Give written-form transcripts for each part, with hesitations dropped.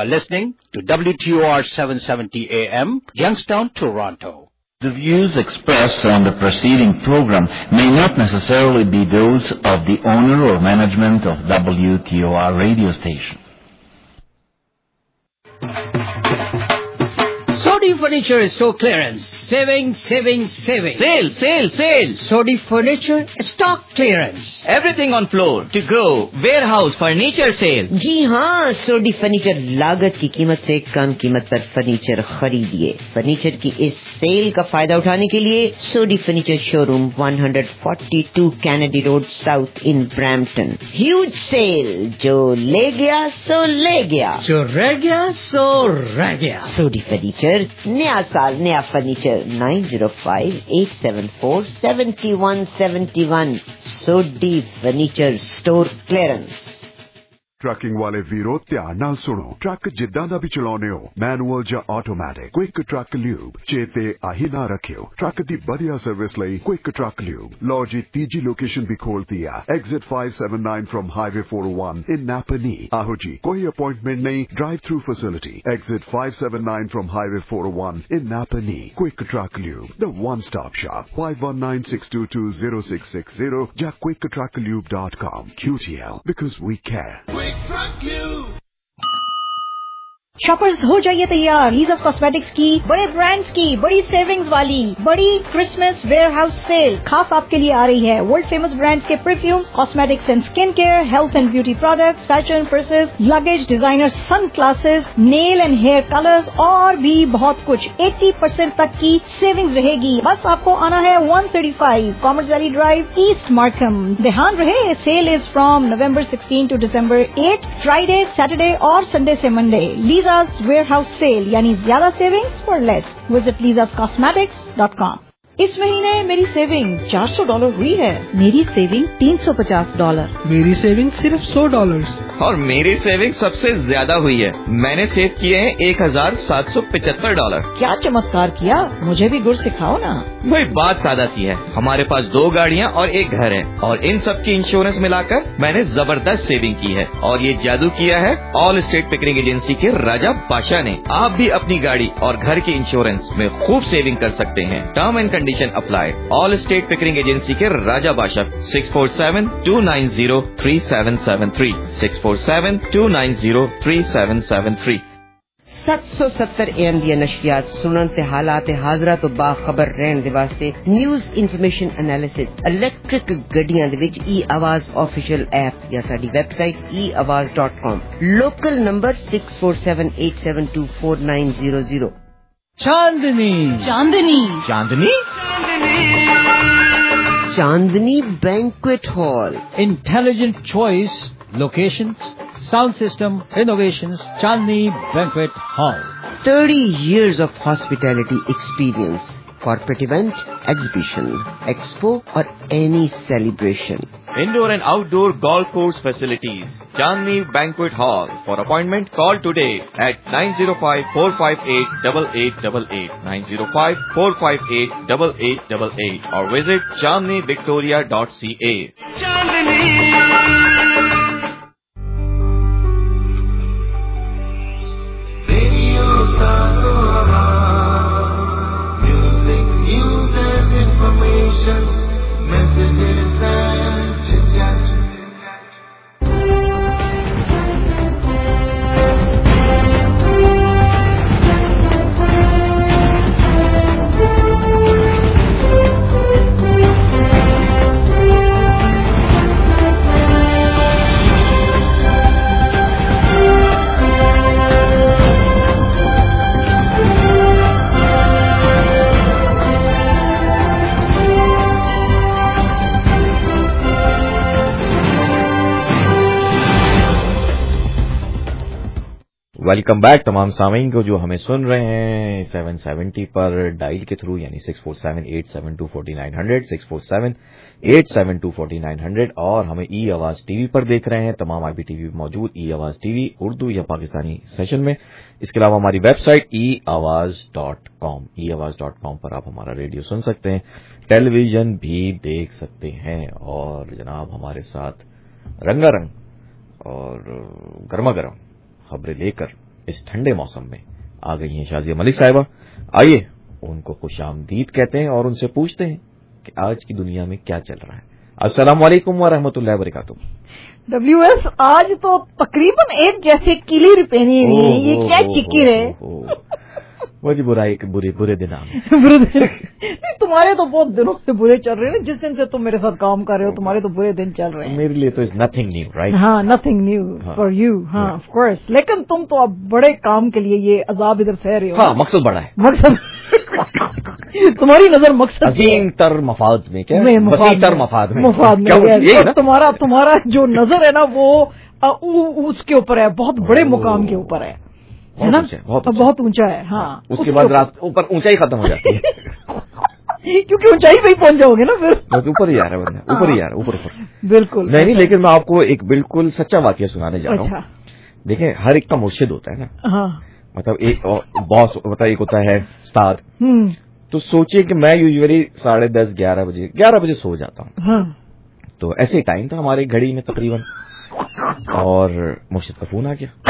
are listening to WTOR 770 AM, Youngstown, Toronto. The views expressed on the preceding program may not necessarily be those of the owner or management of WTOR radio station. Sodi Furniture Store Clearance. Saving. Sale. Sodi Furniture Stock Clearance. Everything on floor, to go, warehouse, furniture sale. जी हाँ, सोडी furniture लागत की कीमत से कम कीमत पर furniture खरीदिए। Furniture की इस सेल का फायदा उठाने के लिए Sodhi furniture showroom 142 Kennedy road south in Brampton. Huge sale, जो ले गया सो ले गया, जो रह गया सो रह गया। सोडी फर्नीचर, नया साल नया furniture. 9058747171 Sodhi furniture store clearance. Trucking वाले वीरो ध्यान नाल सुनो। ट्रक जिद्दां दा भी चलाउने हो, मैनुअल ਜਾਂ ਆਟੋਮੈਟਿਕ, क्विक ट्रक ल्यूब चेते आही ना रखियो। ट्रक दी बढ़िया सर्विस ਲਈ क्विक ट्रक ल्यूब। लो जी तीजी लोकेशन भी खोलती है, exit 579 from highway 401 in Napanee. आहो जी, कोई अपॉइंटमेंट नहीं, drive through facility. Exit 579 from highway 401 in Napanee. Quick truck lube, the one stop shop. 5196220660 या quicktrucklube.com। QTL, because we care. Shoppers हो जाइए तैयार। लीज़ास कॉस्मेटिक्स की बड़े ब्रांड्स की बड़ी सेविंग्स वाली बड़ी क्रिसमस वेयरहाउस सेल खास आपके लिए आ रही है। वर्ल्ड फेमस ब्रांड्स के perfumes, cosmetics and skin care, health and beauty products, fashion purses, luggage, designer sun glasses, nail and hair colours और भी बहुत कुछ। 80% तक की सेविंग्स रहेगी। बस आपको आना है 135 Commerce Valley Drive, East Markham. ध्यान रहे, sale is from November 16 to December 8, Friday, Saturday और संडे से मंडे। लीज़ास वेयरहाउस सेल, यानी ज्यादा savings for less. Visit LizasCosmetics.com। इस महीने मेरी सेविंग $400 हुई है। मेरी सेविंग $350। मेरी सेविंग सिर्फ $100। और मेरी सेविंग सबसे ज्यादा हुई है। मैंने सेव किए हैं $1775। क्या चमत्कार किया, मुझे भी गुर सिखाओ ना। वही बात सादा सी है। हमारे पास 2 गाड़ियाँ और 1 घर है और इन सब की इंश्योरेंस मिलाकर मैंने जबरदस्त सेविंग की है। और ये जादू किया है ऑल स्टेट पिकरिंग एजेंसी के राजा बादशाह ने। आप भी अपनी गाड़ी और घर की इंश्योरेंस में खूब सेविंग कर सकते हैं। Term and condition apply. Allstate Pickering agency के राजा बादशाह। 647-290-3773 647-290-3773। 770 AM ਦੀਆਂ ਨਸ਼ਰੀਆਤ ਸੁਣਨ ਤੇ ਹਾਲਾਤ ਹਾਜ਼ਰਾ ਤੋਂ ਬਾਖਬਰ ਰਹਿਣ ਦੇ ਵਾਸਤੇ ਨਿਊਜ਼ ਇਨਫੋਰਮੇਸ਼ਨ ਐਨਾਲਿਸਿਸ ਇਲੈਕਟ੍ਰਿਕ ਗੱਡੀਆਂ ਦੇ ਵਿੱਚ ਆਵਾਜ਼ ਆਫੀਸ਼ੀਅਲ ਐਪ ਜਾਂ ਸਾਡੀ website eawaz.com। Local number 6478724900। Chandni banquet hall. Intelligent choice, locations, sound system, innovations, Chandni Banquet Hall. 30 years of hospitality experience. Corporate event, exhibition, expo or any celebration. Indoor and outdoor golf course facilities. Chandni Banquet Hall. For appointment, call today at 905-458-8888, 905-458-8888 or visit chandnivictoria.ca. Music, news and information, messages and chit-chat. Welcome back तमाम सामीन को जो हमें सुन रहे हैं 770 पर dial के through, यानी 647-872-4900, 647-872-4900 और हमें ई आवाज टीवी पर देख रहे हैं। तमाम IPTV मौजूद ई आवाज टीवी उर्दू या पाकिस्तानी सेशन में। इसके अलावा हमारी वेबसाइट eawaz.com पर आप हमारा रेडियो सुन सकते हैं, टेलीविजन भी देख सकते हैं और जनाब हमारे साथ रंगारंग और गर्मा गर्म खबरें लेकर इस ठंडे मौसम में आ गई हैं शाजिया मलिक साहिबा। आइए उनको खुश आमदीद कहते हैं और उनसे पूछते हैं कि आज की दुनिया में क्या चल रहा है। अस्सलाम वालेकुम व रहमतुल्लाहि व बरकातुहू। WS आज तो तकरीबन एक जैसे किलिर पहनी हुई है, ये क्या चिक्की है? वो जी बुराई बुरे दिन आ बुरे दिन नहीं, तुम्हारे तो बहुत दिनों से बुरे चल रहे हैं। जिस दिन से तुम मेरे साथ काम कर रहे हो तुम्हारे तो बुरे दिन चल रहे हैं। मेरे लिए तो इज नथिंग न्यू, राइट? हाँ, नथिंग न्यू फॉर यू। हाँ, ऑफ कोर्स। लेकिन तुम तो अब बड़े काम के लिए ये अजाब इधर सह रहे हो। हाँ, मकसद बड़ा है। मकसद तुम्हारी नजर मकसद अजीम तर मफाद में, क्या वसी तर मफाद में तुम्हारा जो नजर है ना वो उसके ऊपर है, बहुत बड़े मुकाम के ऊपर है ना, बहुत ऊंचा है। हाँ, उसके बाद रास्ते ऊपर ऊंचाई खत्म हो जाती है क्योंकि ऊंचाई पे ही पहुंच जाओगे ना फिर। ऊपर ही आ रहा है बंदा, ऊपर ही आ रहा है, ऊपर। बिल्कुल नहीं, लेकिन मैं आपको एक बिल्कुल सच्चा वाकया सुनाने जा रहा हूँ। देखें, हर एक का मुर्शिद होता है ना। मतलब एक बॉस, मतलब एक होता है उस्ताद। तो सोचिए कि मैं यूजुअली 10:30 11 बजे सो जाता हूँ। तो ऐसे टाइम था हमारी घड़ी में तकरीबन, और मुर्शिद का फोन आ गया।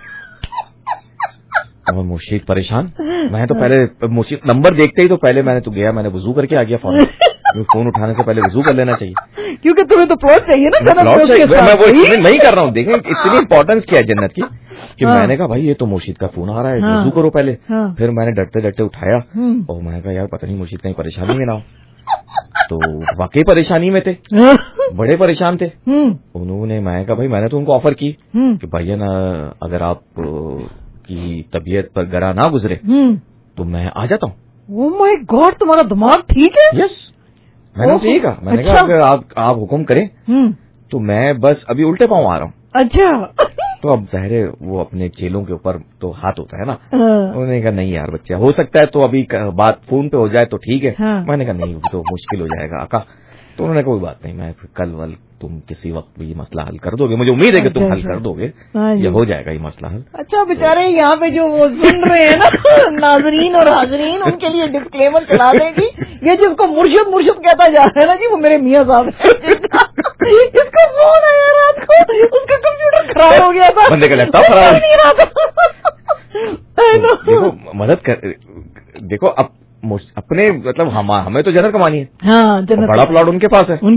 और मुर्शिद परेशान। मैं तो पहले मुर्शिद नंबर देखते ही तो पहले मैंने वजू करके आ गया फौरन। फोन उठाने से पहले वजू कर लेना चाहिए, क्योंकि तुम्हें तो प्लॉट चाहिए ना। मैं वो एक्सप्लेन नहीं कर रहा हूँ। देखें इसलिए इंपॉर्टेंस क्या है जन्नत की, कि मैंने कहा भाई ये तो मुर्शिद का फोन आ रहा है, वजू करो पहले। फिर मैंने डरते डरते उठाया और मैंने कहा यार पता नहीं मुर्शिद कहीं परेशानी में ना हो। तो वाकई परेशानी में थे, बड़े परेशान थे। उन्होंने, मैं कहा भाई मैंने तो उनको ऑफर की कि भैया ना अगर आप की तबीयत पर गरा ना गुजरे तो मैं आ जाता हूँ। ओह माय गॉड, तुम्हारा दिमाग ठीक है? यस, मैंने उनसे यही कहा। मैंने कहा अगर आप हुक्म करें तो मैं बस अभी उल्टे पांव आ रहा हूँ। अच्छा। तो अब जाहिर है वो अपने चेलों के ऊपर तो हाथ होता है ना। उन्होंने कहा नहीं यार बच्चा, हो सकता है तो अभी बात फोन पे हो जाए तो ठीक है। मैंने कहा नहीं तो मुश्किल हो जाएगा आका। तो उन्होंने कोई बात नहीं, मैं कल तुम किसी वक्त भी मसला हल कर दोगे, मुझे उम्मीद है कि तुम हल कर दोगे, ये हो जाएगा ये मसला हल। अच्छा बेचारे यहाँ पे जो वो सुन रहे हैं ना नाजरीन और हाजरीन, उनके लिए डिस्क्लेमर चला देगी, ये जिसको मुर्शिद कहता जा रहा है ना जी, वो मेरे मियाँ साहब इसका फोन आया रात को, उसका कंप्यूटर खराब हो गया था, बंदे का लैपटॉप खराब नहीं रहा था। देखो मदद कर, देखो अब अपने मतलब हमें तो जन्नत कमानी है। हाँ, जन्नत बड़ा प्लॉट उनके पास है,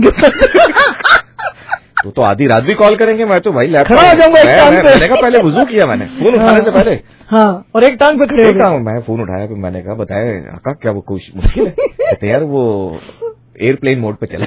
तो आधी रात भी कॉल करेंगे। मैं तो भाई लैपटॉप खड़ा हो जाऊंगा एक टांग पे। मैंने कहा पहले वुजू किया मैंने फोन उठाने से पहले। हाँ, और एक टांग पे खड़े हो गए। मैं फोन उठाया तो मैंने कहा बताए आका क्या वो कुछ मुश्किल है? कहते यार वो एयरप्लेन मोड पे चला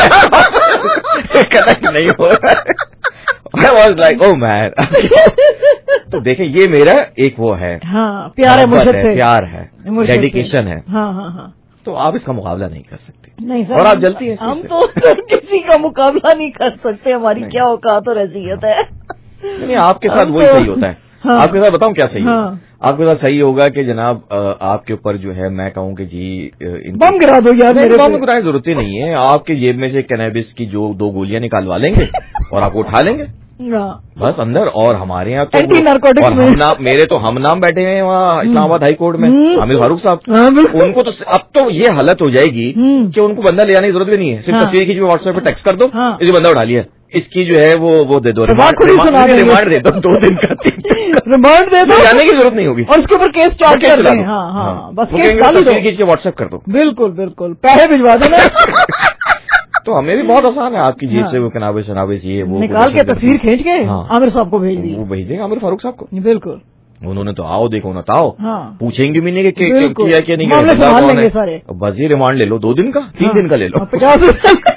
नहीं हो रहा। I was like, oh man. तो देखें ये मेरा एक वो है, हाँ, प्यार है मुर्शिद से, प्यार है, डेडिकेशन है। हाँ। तो आप इसका मुकाबला नहीं कर सकते। नहीं सर, और आप जलती हैं हम तो किसी का मुकाबला नहीं कर सकते, हमारी क्या औकात और हैसियत है। नहीं, आपके साथ वही सही होता है। हाँ, आपके साथ बताऊं क्या सही है? आपके साथ सही होगा कि जनाब आपके ऊपर जो है मैं कहूँ कि जी बम गिरा दो यार। बम गिराने की जरूरत ही नहीं है, आपके जेब में से कैनबिस की जो 2 गोलियां निकालवा लेंगे और आपको उठा लेंगे बस अंदर। और हमारे यहाँ तो एंटी नार्कोटिक्स में मेरे तो हम नाम बैठे हैं वहाँ इस्लामाबाद हाई कोर्ट में, आमिर फारूक साहब। उनको तो अब तो ये हालत हो जाएगी कि उनको बंदा ले आने की जरूरत भी नहीं है, सिर्फ तस्वीर खींच के व्हाट्सएप पे टेक्स्ट कर दो, ये बंदा उठा लिया, इसकी जो है वो दे दो, रिमांड दे दो 2 दिन का, रिमांड दे दो, जाने की जरूरत नहीं होगी, और उसके ऊपर केस चार्ज कर दें। हाँ, बस तस्वीर खींच के व्हाट्सएप कर दो। बिल्कुल पैसे भिजवा देना। तो हमें भी बहुत आसान है, आपकी जेब से वो कनाबिस ये वो निकाल के तस्वीर खींच के आमिर साहब को भेज दी, वो भेज देंगे आमिर फारूक साहब को। बिल्कुल, उन्होंने तो आओ देखो ना ताओ, पूछेंगे भी नहीं कि किया क्या नहीं किया, बस ये रिमांड ले लो 2 दिन का, 3 दिन का ले लो, 50।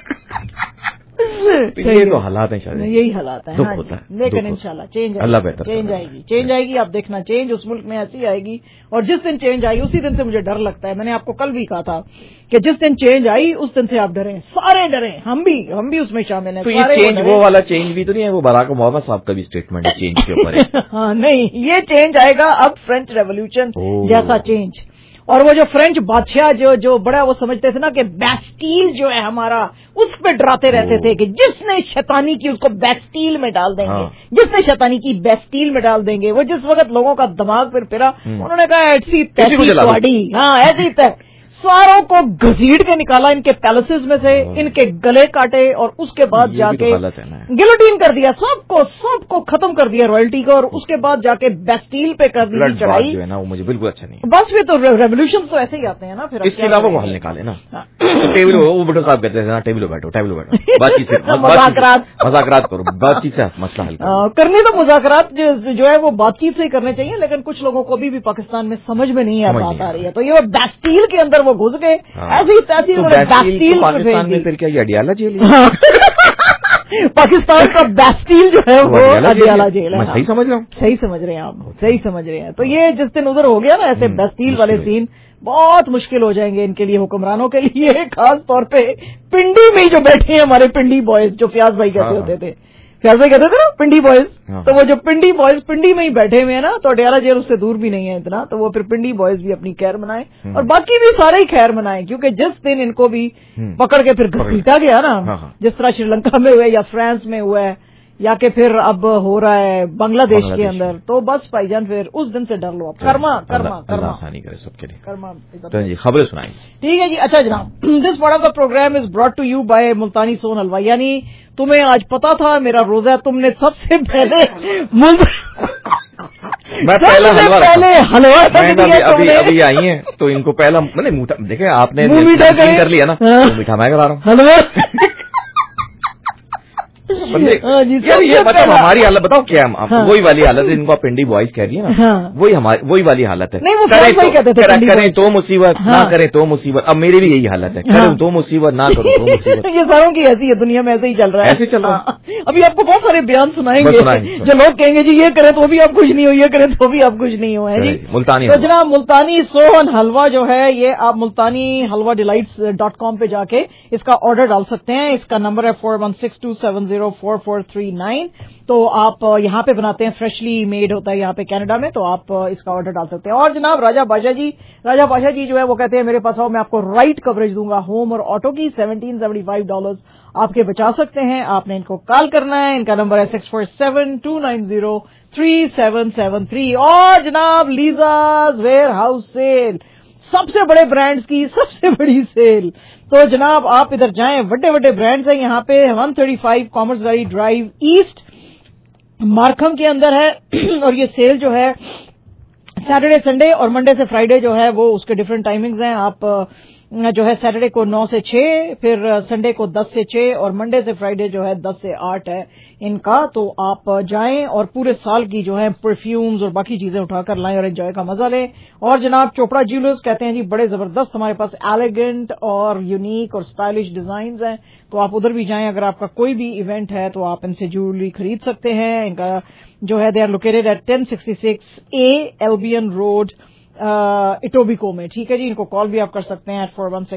ये तो हालात है शायद, यही हालात है, दुख होता है। लेकिन इंशाल्लाह चेंज, अल्लाह बेहतर चेंज आएगी। आप देखना चेंज उस मुल्क में ऐसी आएगी, और जिस दिन चेंज आई उसी दिन से मुझे डर लगता है। मैंने आपको कल भी कहा था कि जिस दिन चेंज आई उस दिन से आप डरें, सारे डरें, हम भी उसमें शामिल हैं। तो ये चेंज वो वाला चेंज भी तो नहीं है, वो बराक ओबामा साहब का भी स्टेटमेंट है चेंज के ऊपर है। हाँ नहीं, ये चेंज आएगा अब फ्रेंच रेवोल्यूशन जैसा चेंज। और वो जो फ्रेंच बादशाह जो बड़ा वो समझते थे ना कि बैस्टील जो है हमारा, उस पे डराते रहते थे कि जिसने शैतानी की उसको बैस्टील में डाल देंगे, जिसने शैतानी की बैस्टील में डाल देंगे। वो जिस वक्त लोगों का दिमाग फिर फिरा, उन्होंने कहा ऐसी तैसी, हाँ ऐसी सारों को घसीट के निकाला इनके पैलेसेस में से, इनके गले काटे और उसके बाद जाके गिलोटीन कर दिया, सबको खत्म कर दिया रॉयल्टी को, और उसके बाद जाके बेस्टील पे कर दी चढ़ाई। जो है ना वो मुझे बिल्कुल अच्छा नहीं। बस फिर तो रेवोल्यूशन तो ऐसे ही आते हैं ना। फिर इसके अलावा वो हल निकाले ना, टेबल वो भुट्टो साहब कहते थे ना, टेबल बैठो बातचीत से मजाकरात करो, बातचीत से मसला हल करनी तो मुज़ाकरात जो है वो बातचीत से ही करने चाहिए, लेकिन कुछ लोगों को भी पाकिस्तान में समझ में नहीं बात आ रही है। तो ये बेस्टील के अंदर वो घुस गए, ऐसी तैसी बेस्टील पाकिस्तान में। फिर क्या ये अडियाला जेल पाकिस्तान का बेस्टील जो है वो अडियाला जेल है। मैं सही समझ रहा हूँ? सही समझ रहे हैं आप, सही समझ रहे हैं। तो ये जिस दिन उधर हो गया ना ऐसे बेस्टील वाले सीन, बहुत मुश्किल हो जाएंगे इनके लिए, हुक्मरानों के लिए, खास तौर पे पिंडी में जो बैठे हैं हमारे पिंडी बॉयज, जो फयाज भाई कहते होते थे, फयाज भाई कहते थे ना पिंडी बॉयज। तो वो जो पिंडी बॉयज पिंडी में ही बैठे हुए हैं ना, तो अडियाला जेल उससे दूर भी नहीं है इतना, तो वो फिर पिंडी बॉयज भी अपनी खैर मनाएं और बाकी भी सारे ही खैर मनाएं, क्योंकि जिस दिन इनको भी पकड़ के फिर घसीटा गया ना, जिस तरह श्रीलंका में हुआ है या फ्रांस में हुआ है या कि फिर अब हो रहा है बांग्लादेश के अंदर, तो बस भाईजान फिर उस दिन से डर लो आप। कर्मा आसानी करे सबके लिए। कर्मा तो जी खबरें सुनाएंगे। ठीक है जी। अच्छा जनाब, this part of the program is brought to you by Multani Sohan halwa. यानी तुम्हें आज पता था मेरा रोजा, तुमने सबसे पहले हलवा अभी आई है तो इनको पहला मैंने देखे आपने कर लिया ना, मीठा मैं करा रहा हूँ हलवा। यार ये मतलब हमारी हालत बताओ क्या है? वही वाली हालत है इनको आप पिंडी बॉयज कह रही है ना, वही वाली हालत है। करें तो मुसीबत, ना करें तो मुसीबत। अब मेरी भी यही हालत है, करें तो मुसीबत, ना करो तो मुसीबत। ये सारों की ऐसी है, दुनिया में ऐसे ही चल रहा है, ऐसे चल रहा है। अभी आपको बहुत सारे बयान सुनाएंगे जो लोग कहेंगे जी ये करें तो भी आप कुछ नहीं हो, ये करें तो भी आप कुछ नहीं हो, है जी। मुल्तानी तो जनाब मुल्तानी सोहन हलवा जो है ये आप मुल्तानी हलवा डिलाइट्स.com पे जाके इसका ऑर्डर डाल सकते हैं। इसका नंबर है 4162704439। तो आप यहाँ पे बनाते हैं, फ्रेशली मेड होता है यहाँ पे कनाडा में, तो आप इसका ऑर्डर डाल सकते हैं। और जनाब राजा बादशाह जी जो है वो कहते हैं मेरे पास आओ, मैं आपको राइट कवरेज दूंगा होम और ऑटो की। $1775 आपके बचा सकते हैं। आपने इनको कॉल करना है, इनका नंबर है 647-290-3773। और जनाब लीजाज वेयर हाउस सेल, सबसे बड़े ब्रांड्स की सबसे बड़ी सेल। तो जनाब आप इधर जाएं, बड़े ब्रांड्स हैं यहाँ पे। 135 Commerce Valley Drive East Markham के अंदर है। और ये सेल जो है सैटरडे संडे और मंडे से फ्राइडे जो है वो उसके डिफरेंट टाइमिंग्स हैं। आप जो है सैटरडे को 9 से 6, फिर संडे को 10 से 6 और मंडे से फ्राइडे जो है 10 से 8 है इनका। तो आप जाएं और पूरे साल की जो है परफ्यूम्स और बाकी चीजें उठाकर लाएं और एंजॉय का मजा लें। और जनाब चोपड़ा ज्वेलर्स कहते हैं जी बड़े जबरदस्त हमारे पास एलिगेंट और यूनिक और स्टाइलिश डिजाइन हैं, तो आप उधर भी जाएं। अगर आपका कोई भी इवेंट है तो आप इनसे ज्वेलरी खरीद सकते हैं। इनका जो है they are located at 1066A Albion Road Etobicoke में। ठीक है जी, इनको कॉल भी आप कर सकते हैं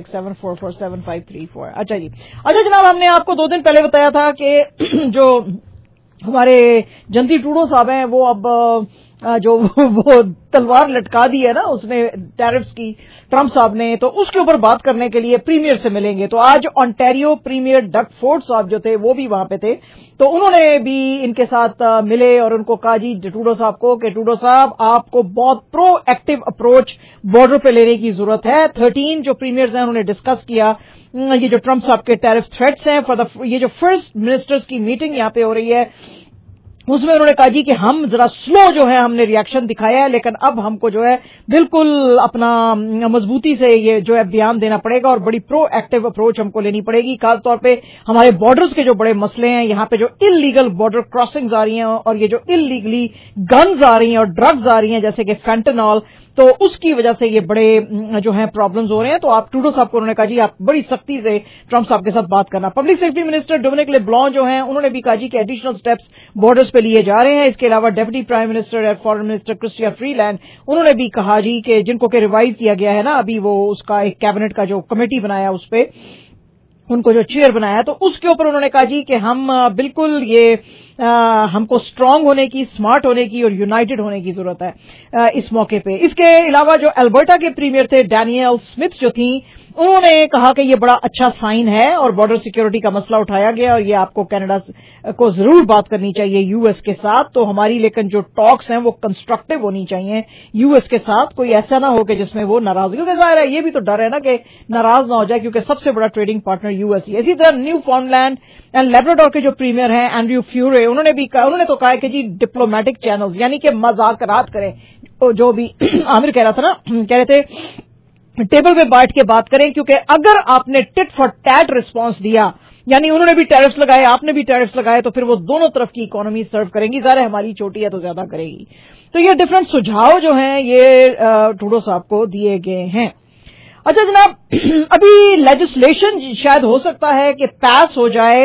4167447534। अच्छा जी। अच्छा जनाब, हमने आपको 2 दिन पहले बताया था कि जो हमारे जनती टूडो साहब हैं वो अब जो वो तलवार लटका दी है ना उसने टैरिफ्स की, ट्रम्प साहब ने, तो उसके ऊपर बात करने के लिए प्रीमियर से मिलेंगे। तो आज ऑन्टेरियो प्रीमियर डग फोर्ड साहब जो थे वो भी वहां पे थे, तो उन्होंने भी इनके साथ मिले और उनको कहा जी टूडो साहब को कि टूडो साहब आपको बहुत प्रो एक्टिव अप्रोच बॉर्डर पे लेने की जरूरत है। 13 जो प्रीमियर्स हैं उन्होंने डिस्कस किया ये जो ट्रम्प साहब के टैरिफ थ्रेट्स हैं ये जो फर्स्ट मिनिस्टर्स की मीटिंग यहाँ पे हो रही है उसमें उन्होंने कहा जी कि हम जरा स्लो जो है हमने रिएक्शन दिखाया है, लेकिन अब हमको जो है बिल्कुल अपना मजबूती से ये जो है बयान देना पड़ेगा और बड़ी प्रो एक्टिव अप्रोच हमको लेनी पड़ेगी। खासतौर पे हमारे बॉर्डर्स के जो बड़े मसले हैं, यहाँ पे जो इलीगल बॉर्डर क्रॉसिंग्स आ रही हैं और ये जो इलीगली गन्स आ रही हैं और ड्रग्स आ रही हैं जैसे कि फेंटेनॉल, तो उसकी वजह से ये बड़े जो है प्रॉब्लम्स हो रहे हैं। तो आप टूडो साहब को उन्होंने कहा जी आप बड़ी सख्ती से ट्रम्प साहब के साथ बात करना। Public safety minister Dominic LeBlanc जो हैं उन्होंने भी कहा जी कि एडिशनल स्टेप्स बॉर्डर्स पे लिए जा रहे हैं। इसके अलावा डेप्यूटी प्राइम मिनिस्टर और फॉरेन मिनिस्टर क्रिस्टिया फ्रीलैंड उन्होंने भी कहा जी कि जिनको के रिवाइव किया गया है ना अभी वो उसका एक कैबिनेट का जो कमेटी बनाया उस पे उनको जो चेयर बनाया तो उसके ऊपर उन्होंने कहा जी कि हम बिल्कुल ये ہم کو اسٹرانگ ہونے کی, اسمارٹ ہونے کی اور یونائٹڈ ہونے کی ضرورت ہے اس موقع پہ. اس کے علاوہ جو البرٹا کے پریمیئر تھے ڈینیل اسمتھ جو تھیں, انہوں نے کہا کہ یہ بڑا اچھا سائن ہے اور بارڈر سیکیورٹی کا مسئلہ اٹھایا گیا اور یہ آپ کو کینیڈا کو ضرور بات کرنی چاہیے یو ایس کے ساتھ. تو ہماری لیکن جو ٹاکس ہیں وہ کنسٹرکٹیو ہونی چاہیے یو ایس کے ساتھ, کوئی ایسا نہ ہو کہ جس میں وہ ناراض, کیونکہ ظاہر ہے یہ بھی تو ڈر ہے نا کہ ناراض نہ ہو جائے کیونکہ سب سے بڑا ٹریڈنگ پارٹنر یو ایس ہی. اسی طرح Newfoundland and Labrador کے جو پریمیئر ہیں اینڈریو فیورے, انہوں نے تو کہا کہ جی ڈپلومیٹک چینلز یعنی کہ مذاکرات کریں. جو بھی عامر کہہ رہا تھا نا, کہہ رہے تھے ٹیبل پہ بیٹھ کے بات کریں, کیونکہ اگر آپ نے ٹٹ فار ٹیٹ رسپانس دیا یعنی انہوں نے بھی ٹیرفس لگائے آپ نے بھی ٹیرفس لگائے تو پھر وہ دونوں طرف کی اکانومی سرو کریں گی. ظاہر ہماری چھوٹی ہے تو زیادہ کرے گی. تو یہ ڈفرنٹ سجھاؤ جو ہیں یہ ٹروڈو صاحب کو دیے گئے ہیں. اچھا جناب, ابھی لیجسلیشن شاید ہو سکتا ہے کہ پاس ہو جائے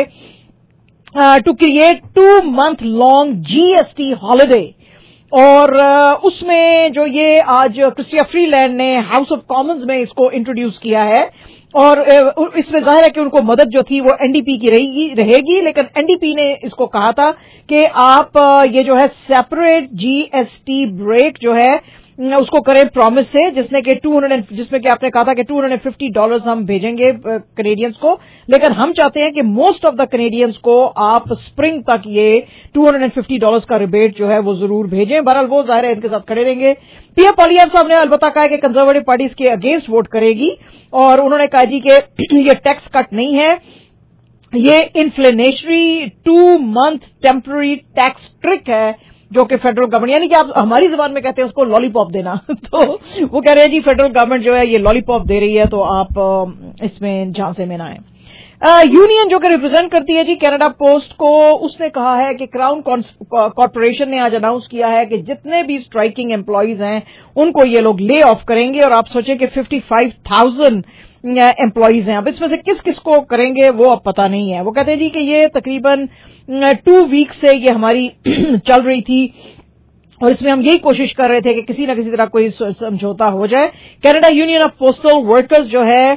to create 2 month long GST holiday, اور اس میں جو یہ آج کرسٹیا فری لینڈ نے ہاؤس آف کامنز میں اس کو انٹروڈیوس کیا ہے, اور اس میں ظاہر ہے کہ ان کو مدد جو تھی وہ این ڈی پی کی رہے گی, لیکن این ڈی پی نے اس کو کہا تھا کہ آپ یہ جو ہے سیپریٹ GST بریک جو ہے اس کو کریں پرومس سے, جس میں کہ آپ نے کہا تھا کہ $250 ہم بھیجیں گے کینیڈینز کو, لیکن ہم چاہتے ہیں کہ موسٹ آف دا کینیڈینز کو آپ اسپرنگ تک یہ $250 کا ریبیٹ جو ہے وہ ضرور بھیجیں. بہرحال وہ ظاہر ہے ان کے ساتھ کھڑے رہیں گے. پی اے پالیاف صاحب نے البتہ کہا کہ کنزرویٹو پارٹی اس کے اگینسٹ ووٹ کرے گی, اور انہوں نے کہا جی کہ یہ ٹیکس کٹ نہیں ہے, یہ inflationary 2 month temporary tax trick ہے جو کہ فیڈرل گورنمنٹ, یعنی کہ آپ ہماری زبان میں کہتے ہیں اس کو لالی پاپ دینا. تو وہ کہہ رہے ہیں جی فیڈرل گورنمنٹ جو ہے یہ لالی پاپ دے رہی ہے تو آپ اس میں جھانسے میں نہ آئیں. یونین جو کہ ریپرزینٹ کرتی ہے جی کینیڈا پوسٹ کو, اس نے کہا ہے کہ کراؤن کارپوریشن نے آج اناؤنس کیا ہے کہ جتنے بھی اسٹرائکنگ امپلائیز ہیں ان کو یہ لوگ لے آف کریں گے, اور آپ سوچیں کہ 55,000 امپلائیز ہیں. اب اس میں سے کس کس کو کریں گے وہ اب پتہ نہیں ہے. وہ کہتے ہیں جی کہ یہ تقریباً 2 weeks سے یہ ہماری چل رہی تھی, اور اس میں ہم یہی کوشش کر رہے تھے کہ کسی نہ کسی طرح کوئی سمجھوتا ہو جائے. Canada Union of Postal Workers جو ہے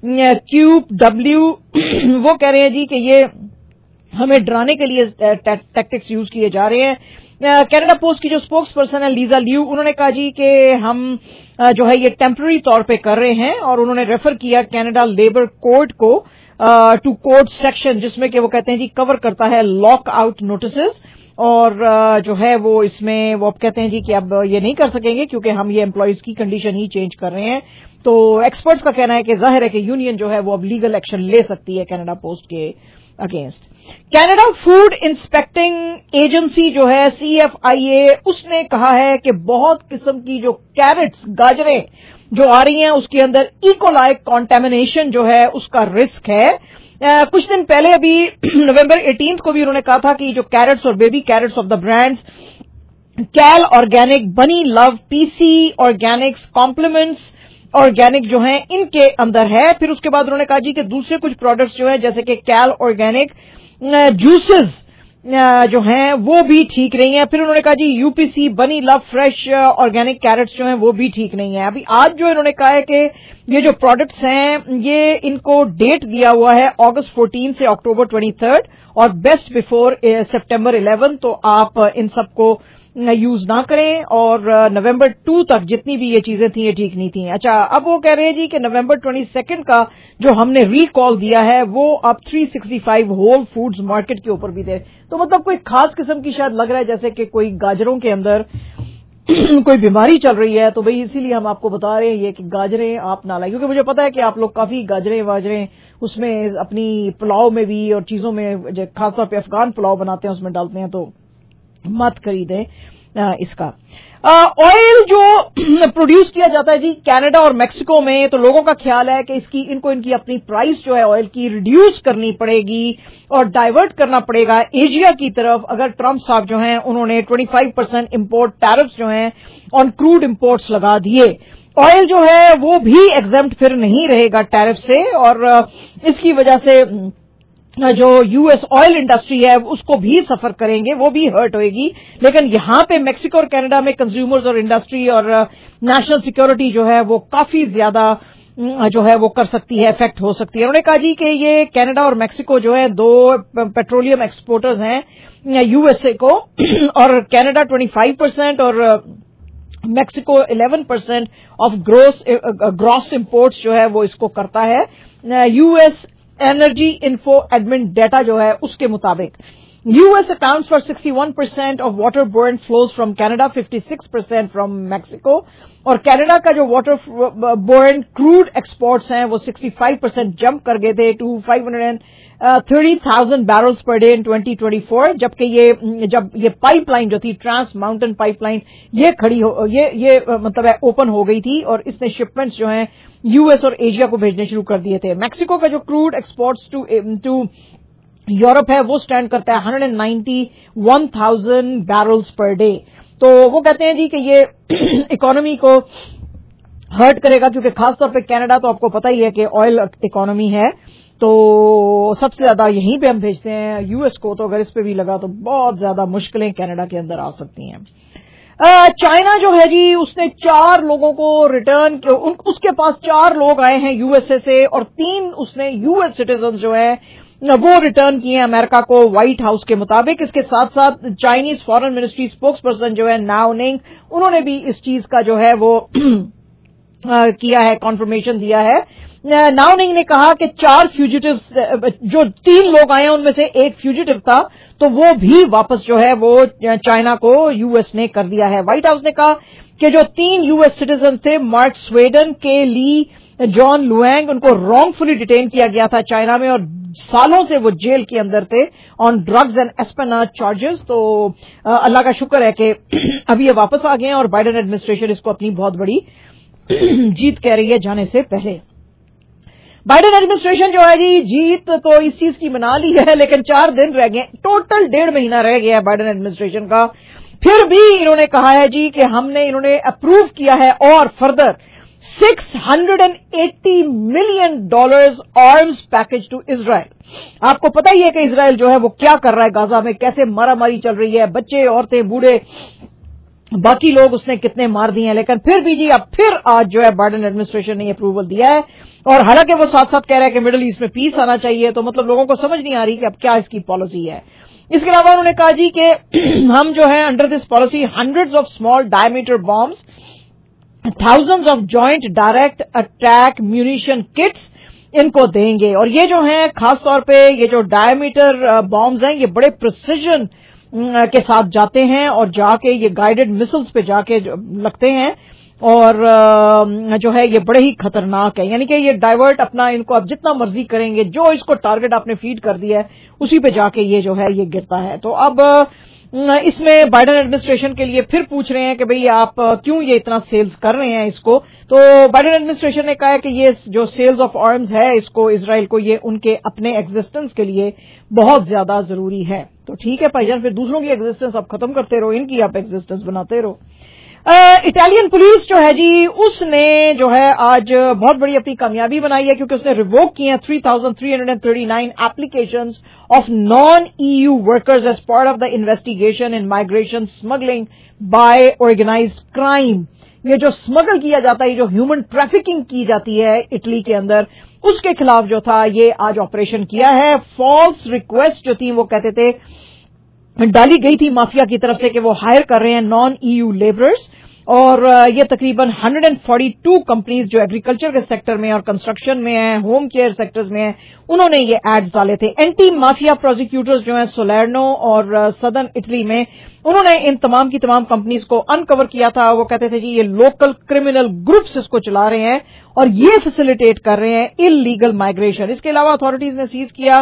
QW وہ کہہ رہے ہیں جی کہ یہ ہمیں ڈرانے کے لیے ٹیکٹکس یوز کیے جا رہے ہیں. کینیڈا پوسٹ کی جو اسپوکس پرسن ہے لیزا لیو, انہوں نے کہا جی کہ ہم جو ہے یہ ٹیمپرری طور پہ کر رہے ہیں, اور انہوں نے ریفر کیا کینیڈا لیبر کوڈ کو ٹو کوڈ سیکشن, جس میں کہ وہ کہتے ہیں جی کور کرتا ہے لاک آؤٹ نوٹسز, اور جو ہے وہ اس میں وہ اب کہتے ہیں جی کہ اب یہ نہیں کر سکیں گے کیونکہ ہم یہ امپلائیز کی کنڈیشن ہی چینج کر رہے ہیں. تو ایکسپرٹس کا کہنا ہے کہ ظاہر ہے کہ یونین جو ہے وہ اب لیگل ایکشن لے سکتی ہے کینیڈا پوسٹ کے against. Canada Food Inspecting Agency جو ہے CFIA, اس نے کہا ہے کہ بہت قسم کی جو کیرٹس گاجریں جو آ رہی ہیں اس کے اندر ایکولائی کانٹیمنیشن جو ہے اس کا رسک ہے. کچھ دن پہلے ابھی نومبر 18 کو بھی انہوں نے کہا تھا کہ جو کیرٹس اور baby carrots of the brands Cal organic, Bunny Luv, PC organics, compliments organic جو ہیں ان کے اندر ہے. پھر اس کے بعد انہوں نے کہا جی کہ دوسرے کچھ پروڈکٹس جو ہیں جیسے کہ کیل آرگینک جوسز جو ہیں وہ بھی ٹھیک نہیں ہیں. پھر انہوں نے کہا جی UPC, بنی لو, فریش آرگینک کیرٹس جو ہیں وہ بھی ٹھیک نہیں ہیں. ابھی آج جو انہوں نے کہا ہے کہ یہ جو پروڈکٹس ہیں یہ ان کو ڈیٹ دیا ہوا ہے August 14 سے October 23 اور بیسٹ بفور September 11, تو آپ ان سب کو یوز نہ کریں, اور نومبر 2 تک جتنی بھی یہ چیزیں تھیں یہ ٹھیک نہیں تھیں. اچھا, اب وہ کہہ رہے ہیں جی کہ نومبر 22 کا جو ہم نے ریکال دیا ہے وہ اب 365 ہول فوڈز مارکیٹ کے اوپر بھی دے. تو مطلب کوئی خاص قسم کی شاید لگ رہا ہے جیسے کہ کوئی گاجروں کے اندر کوئی بیماری چل رہی ہے, تو بھئی اسی لیے ہم آپ کو بتا رہے ہیں یہ کہ گاجریں آپ نہ لائیں, کیونکہ مجھے پتا ہے کہ آپ لوگ کافی گاجریں واجریں اس میں اپنی پلاؤ میں بھی اور چیزوں میں خاص طور پہ افغان پلاؤ بناتے ہیں اس میں ڈالتے ہیں, تو مت خریدیں اس کا. آئل جو پروڈیوس کیا جاتا ہے جی کینیڈا اور میکسیکو میں, تو لوگوں کا خیال ہے کہ ان کو اپنی پرائس جو ہے آئل کی ریڈیوس کرنی پڑے گی اور ڈائیورٹ کرنا پڑے گا ایشیا کی طرف. اگر ٹرمپ صاحب جو ہیں انہوں نے 25% امپورٹ ٹیرفس جو ہیں آن کروڈ امپورٹس لگا دیے, آئل جو ہے وہ بھی ایگزمپٹ پھر نہیں رہے گا ٹیرف سے, اور اس کی وجہ سے جو US آئل انڈسٹری ہے اس کو بھی سفر کریں گے, وہ بھی ہرٹ ہوئے گی. لیکن یہاں پہ میکسیکو اور کینیڈا میں کنزیومرز اور انڈسٹری اور نیشنل سیکیورٹی جو ہے وہ کافی زیادہ जो है वो कर सकती है, इफेक्ट हो सकती है। उन्होंने कहा जी कि ये कनाडा और मैक्सिको जो है दो पेट्रोलियम एक्सपोर्टर्स हैं यूएसए को, और कनाडा 25% और मैक्सिको 11% ऑफ ग्रॉस इंपोर्ट्स जो है वो इसको करता है। US energy info admin data जो है उसके मुताबिक US accounts for 61% of waterborne flows from Canada, 56% from Mexico, और कनाडा का जो waterborne crude exports हैं वो 65% जंप कर गए थे to 530,000 barrels per day in 2024, जबकि जब ये पाइपलाइन जो थी ट्रांस माउंटेन पाइपलाइन ये खड़ी हो ये मतलब है ओपन हो गई थी, और इसने शिपमेंट्स जो हैं यूएस और एशिया को भेजने शुरू कर दिए थे। मैक्सिको का जो क्रूड एक्सपोर्ट्स टू यूरोप है वो स्टैंड करता है 191,000 बैरल्स पर डे। तो वो कहते हैं जी कि ये इकोनॉमी को हर्ट करेगा, क्योंकि खासतौर पे कनाडा तो आपको पता ही है कि ऑयल इकोनॉमी है, तो सबसे ज्यादा यहीं पे हम भेजते हैं यूएस को, तो अगर इस पे भी लगा तो बहुत ज्यादा मुश्किलें कनाडा के अंदर आ सकती हैं। चाइना जो है जी उसने 4 लोगों को रिटर्न, उसके पास 4 लोग आए हैं यूएसए से, और 3 उसने यूएस सिटीजन जो है वो रिटर्न किए अमेरिका को, व्हाइट हाउस के मुताबिक। इसके साथ साथ Chinese foreign ministry spokes person जो है नाओ निंग, उन्होंने भी इस चीज का जो है वो किया है, कॉन्फर्मेशन दिया है। नाओ निंग ने कहा कि 4 फ्यूजिटिव्स, जो 3 लोग आए हैं उनमें से एक फ्यूजिटिव था, तो वो भी वापस जो है वो चाइना को यूएस ने कर दिया है। व्हाइट हाउस ने कहा कि जो 3 यूएस सिटीजन थे, Mark Swidan, Kai Li, John लुएंग, उनको रॉन्गफुली डिटेन किया गया था चाइना में, और सालों से वो जेल के अंदर थे on drugs and espionage charges. तो अल्लाह का शुक्र है कि अभी ये वापस आ गए हैं, और बाइडेन एडमिनिस्ट्रेशन इसको अपनी बहुत बड़ी जीत कह रही है जाने से पहले। बाइडेन एडमिनिस्ट्रेशन जो है जी जीत तो इस चीज की मना ली है, लेकिन 4 दिन रह गए, टोटल 1.5 महीना रह गया है बाइडेन एडमिनिस्ट्रेशन का। फिर भी इन्होंने कहा है जी कि इन्होंने अप्रूव किया है और further $680 million arms package to Israel. आपको पता ही है कि इजराइल जो है वो क्या कर रहा है गाजा में, कैसे मारामारी चल रही है, बच्चे, औरतें, बूढ़े, बाकी लोग उसने कितने मार दिए हैं। लेकिन फिर भी जी अब फिर आज जो है बाइडेन एडमिनिस्ट्रेशन ने अप्रूवल दिया है, और हालांकि वो साथ साथ कह रहा है कि मिडिल ईस्ट में पीस आना चाहिए, तो मतलब लोगों को समझ नहीं आ रही कि अब क्या इसकी पॉलिसी है। इसके अलावा उन्होंने कहा जी कि हम जो है under this policy hundreds of small diameter bombs, thousands of joint direct attack munition kits इनको देंगे। और ये जो है खास तौर पे ये जो डायमीटर बॉम्ब्स हैं ये बड़े प्रिसिजन के साथ जाते हैं, और जाके ये गाइडेड मिसाइल्स पे जाके लगते हैं, और जो है ये बड़े ही खतरनाक है। यानी कि ये डाइवर्ट अपना, इनको आप जितना मर्जी करेंगे, जो इसको टारगेट आपने फीड कर दिया है उसी पे जाके ये जो है ये गिरता है। तो अब इसमें बाइडेन एडमिनिस्ट्रेशन के लिए फिर पूछ रहे हैं कि भाई आप क्यों ये इतना सेल्स कर रहे हैं इसको। तो बाइडेन एडमिनिस्ट्रेशन ने कहा है कि ये जो सेल्स ऑफ आर्म्स है इसको इजराइल को, ये उनके अपने एग्जिस्टेंस के लिए बहुत ज्यादा जरूरी है। तो ठीक है भाईजान, फिर दूसरों की एग्जिस्टेंस आप खत्म करते रहो, इनकी आप एग्जिस्टेंस बनाते रहो। इटालियन पुलिस जो है जी उसने जो है आज बहुत बड़ी अपनी कामयाबी बनाई है, क्योंकि उसने रिवोक किए हैं 3,339 applications of non EU workers as part of the investigation in migration smuggling by organised crime. ये जो स्मगल किया जाता है, ये जो ह्यूमन ट्रैफिकिंग की जाती है इटली के अंदर, उसके खिलाफ जो था ये आज ऑपरेशन किया है। फॉल्स रिक्वेस्ट जो थी वो कहते थे डाली गई थी माफिया की तरफ से कि वो हायर कर रहे हैं नॉन EU लेबरर्स, और ये तकरीबन 142 कंपनीज जो एग्रीकल्चर के सेक्टर में और कंस्ट्रक्शन में हैं, होम केयर सेक्टर्स में हैं, उन्होंने ये एड्स डाले थे। एंटी माफिया प्रोसिक्यूटर्स जो हैं सोलर्नो और सदर्न इटली में, उन्होंने इन तमाम की तमाम कंपनीज को अनकवर किया था। वो कहते थे जी ये लोकल क्रिमिनल ग्रुप्स इसको चला रहे हैं और ये फैसिलिटेट कर रहे हैं इलीगल माइग्रेशन। इसके अलावा अथॉरिटीज ने सीज किया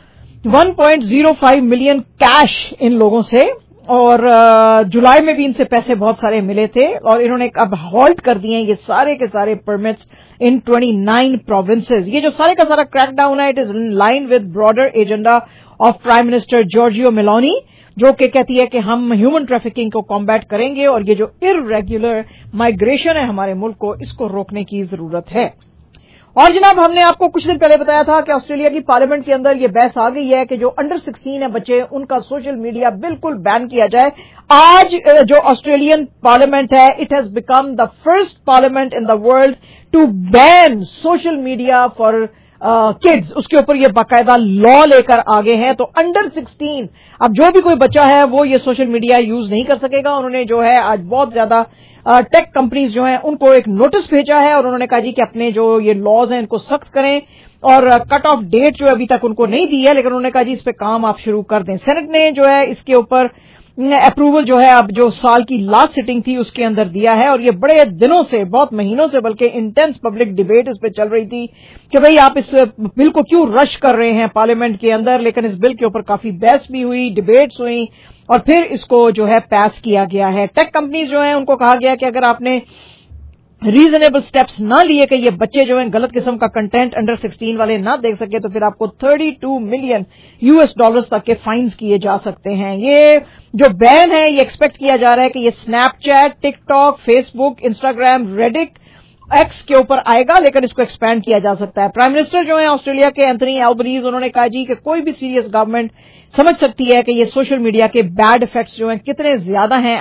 1.05 मिलियन कैश इन लोगों से, और जुलाई में भी इनसे पैसे बहुत सारे मिले थे, और इन्होंने अब हॉल्ट कर दिए हैं ये सारे के सारे परमिट्स इन 29 प्रोविंसेस। ये जो सारे का सारा क्रैकडाउन है, it is in line with broader agenda of prime minister Giorgia Meloni, जो कि कहती है कि हम ह्यूमन ट्रैफिकिंग को कॉम्बैट करेंगे, और ये जो इर्रेगुलर माइग्रेशन है हमारे मुल्क को, इसको रोकने की जरूरत है। اور جناب ہم نے آپ کو کچھ دن پہلے بتایا تھا کہ آسٹریلیا کی پارلیمنٹ کے اندر یہ بحث آ گئی ہے کہ جو انڈر 16 ہے بچے ان کا سوشل میڈیا بالکل بین کیا جائے. آج جو آسٹریلین پارلیمنٹ ہے it has become the first parliament in the world to ban social media for kids. اس کے اوپر یہ باقاعدہ لا لے کر آگے ہیں. تو انڈر 16 اب جو بھی کوئی بچہ ہے وہ یہ سوشل میڈیا یوز نہیں کر سکے گا. انہوں نے جو ہے آج بہت زیادہ ٹیک کمپنیز جو ہیں ان کو ایک نوٹس بھیجا ہے اور انہوں نے کہا جی کہ اپنے جو یہ لاز ہیں ان کو سخت کریں اور کٹ آف ڈیٹ جو ابھی تک ان کو نہیں دی ہے لیکن انہوں نے کہا جی اس پہ کام آپ شروع کر دیں. سینٹ نے جو ہے اس کے اوپر اپروول جو ہے اب جو سال کی لاسٹ سٹنگ تھی اس کے اندر دیا ہے اور یہ بڑے دنوں سے بہت مہینوں سے بلکہ انٹینس پبلک ڈیبیٹ اس پہ چل رہی تھی کہ بھئی آپ اس بل کو کیوں رش کر رہے ہیں پارلیمنٹ کے اندر. لیکن اس بل کے اوپر کافی بحث بھی ہوئی, ڈیبیٹس ہوئی اور پھر اس کو جو ہے پاس کیا گیا ہے. ٹیک کمپنیز جو ہیں ان کو کہا گیا کہ اگر آپ نے ریزنیبل سٹیپس نہ لیے کہ یہ بچے جو ہیں غلط قسم کا کنٹینٹ انڈر 16 والے نہ دیکھ سکے تو پھر آپ کو $32 ملین تک کے فائنز کیے جا سکتے ہیں. یہ جو بین ہے یہ ایکسپیکٹ کیا جا رہا ہے کہ یہ Snapchat, TikTok, Facebook, Instagram, Reddit, X کے اوپر آئے گا لیکن اس کو ایکسپینڈ کیا جا سکتا ہے. پرائم منسٹر جو ہیں آسٹریلیا کے اینتھنی البنیز انہوں نے کہا جی کہ کوئی بھی سیریس گورنمنٹ سمجھ سکتی ہے کہ یہ سوشل میڈیا کے بیڈ افیکٹس جو ہیں کتنے زیادہ ہیں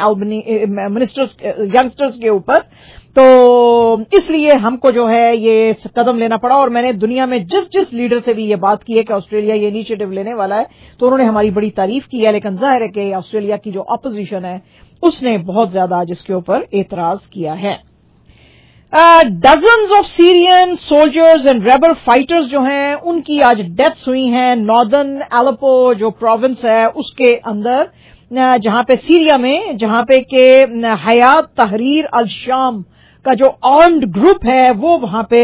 ینگسٹرز کے اوپر. تو اس لیے ہم کو جو ہے یہ قدم لینا پڑا اور میں نے دنیا میں جس لیڈر سے بھی یہ بات کی ہے کہ آسٹریلیا یہ انیشیٹو لینے والا ہے تو انہوں نے ہماری بڑی تعریف کی ہے. لیکن ظاہر ہے کہ آسٹریلیا کی جو اپوزیشن ہے اس نے بہت زیادہ جس کے اوپر اعتراض کیا ہے. Dozens of Syrian soldiers and rebel fighters جو ہیں ان کی آج ڈیتھس ہوئی ہیں ناردرن ایلپو جو پروونس ہے اس کے اندر جہاں پہ سیریا میں جہاں پہ کہ حیات تحریر الشام کا جو آرمڈ گروپ ہے وہ وہاں پہ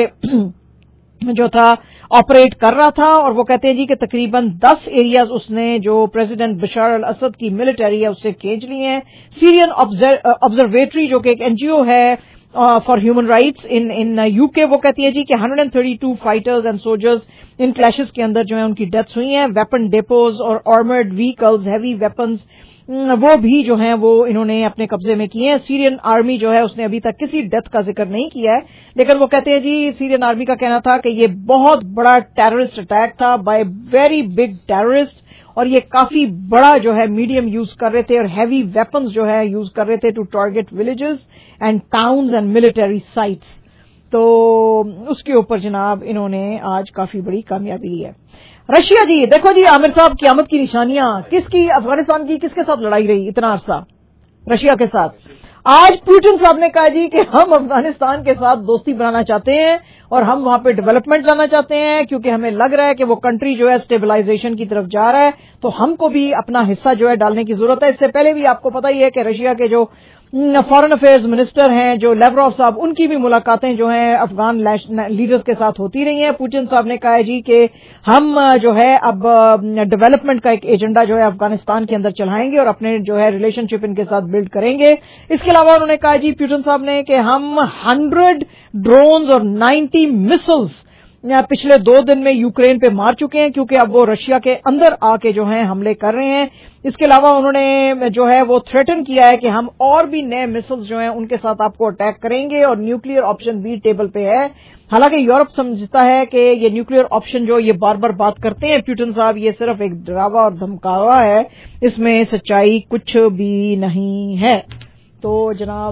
جو تھا آپریٹ کر رہا تھا اور وہ کہتے ہیں جی کہ تقریباً 10 ایریاز اس نے جو پریزیڈنٹ بشار الاسد کی ملٹری ہے اس سے کھینچ لیے ہیں. سیرین آبزرویٹری جو کہ ایک NGO ہے for human rights in UK وہ کہتی ہے جی کہ 132 fighters and soldiers in clashes کے اندر جو ہیں ان کی ڈیتھس ہوئی ہیں. ویپن ڈیپوز اور آرمرڈ وہیکلز ہیوی ویپنز وہ بھی جو ہیں وہ انہوں نے اپنے قبضے میں کیے ہیں. سیرین آرمی جو ہے اس نے ابھی تک کسی ڈیتھ کا ذکر نہیں کیا ہے لیکن وہ کہتے ہیں جی سیرین آرمی کا کہنا تھا کہ یہ بہت بڑا ٹیررسٹ اٹیک تھا بائی ویری بگ ٹیررسٹ اور یہ کافی بڑا جو ہے میڈیم یوز کر رہے تھے اور ہیوی ویپنز جو ہے یوز کر رہے تھے to target villages and towns and military sites. تو اس کے اوپر جناب انہوں نے آج کافی بڑی کامیابی لی ہے. رشیا جی دیکھو جی عامر صاحب قیامت کی نشانیاں کس کی افغانستان کی کس کے ساتھ لڑائی رہی اتنا عرصہ رشیا کے ساتھ. آج پوٹن صاحب نے کہا جی کہ ہم افغانستان کے ساتھ دوستی بنانا چاہتے ہیں اور ہم وہاں پہ ڈیولپمنٹ لانا چاہتے ہیں کیونکہ ہمیں لگ رہا ہے کہ وہ کنٹری جو ہے اسٹیبلائزیشن کی طرف جا رہا ہے تو ہم کو بھی اپنا حصہ جو ہے ڈالنے کی ضرورت ہے. اس سے پہلے بھی آپ کو پتہ ہی ہے کہ رشیا کے جو فارن افیئرز منسٹر ہیں جو لیوروف صاحب ان کی بھی ملاقاتیں جو ہیں افغان لیڈرز کے ساتھ ہوتی رہی ہیں. پوٹن صاحب نے کہا ہے جی کہ ہم جو ہے اب ڈیولپمنٹ کا ایک ایجنڈا جو ہے افغانستان کے اندر چلائیں گے اور اپنے جو ہے ریلیشن شپ ان کے ساتھ بلڈ کریں گے. اس کے علاوہ انہوں نے کہا جی پوٹن صاحب نے کہ ہم 100 ڈرونز اور 90 مسلز پچھلے 2 دن میں یوکرین پہ مار چکے ہیں کیونکہ اب وہ رشیا کے اندر آ کے جو ہیں حملے کر رہے ہیں. اس کے علاوہ انہوں نے جو ہے وہ تھریٹن کیا ہے کہ ہم اور بھی نئے مسلز جو ہیں ان کے ساتھ آپ کو اٹیک کریں گے اور نیوکلیئر آپشن بھی ٹیبل پہ ہے. حالانکہ یورپ سمجھتا ہے کہ یہ نیوکلیئر آپشن جو یہ بار بار بات کرتے ہیں پوٹن صاحب یہ صرف ایک ڈراوا اور دھمکاوا ہے اس میں سچائی کچھ بھی نہیں ہے. تو جناب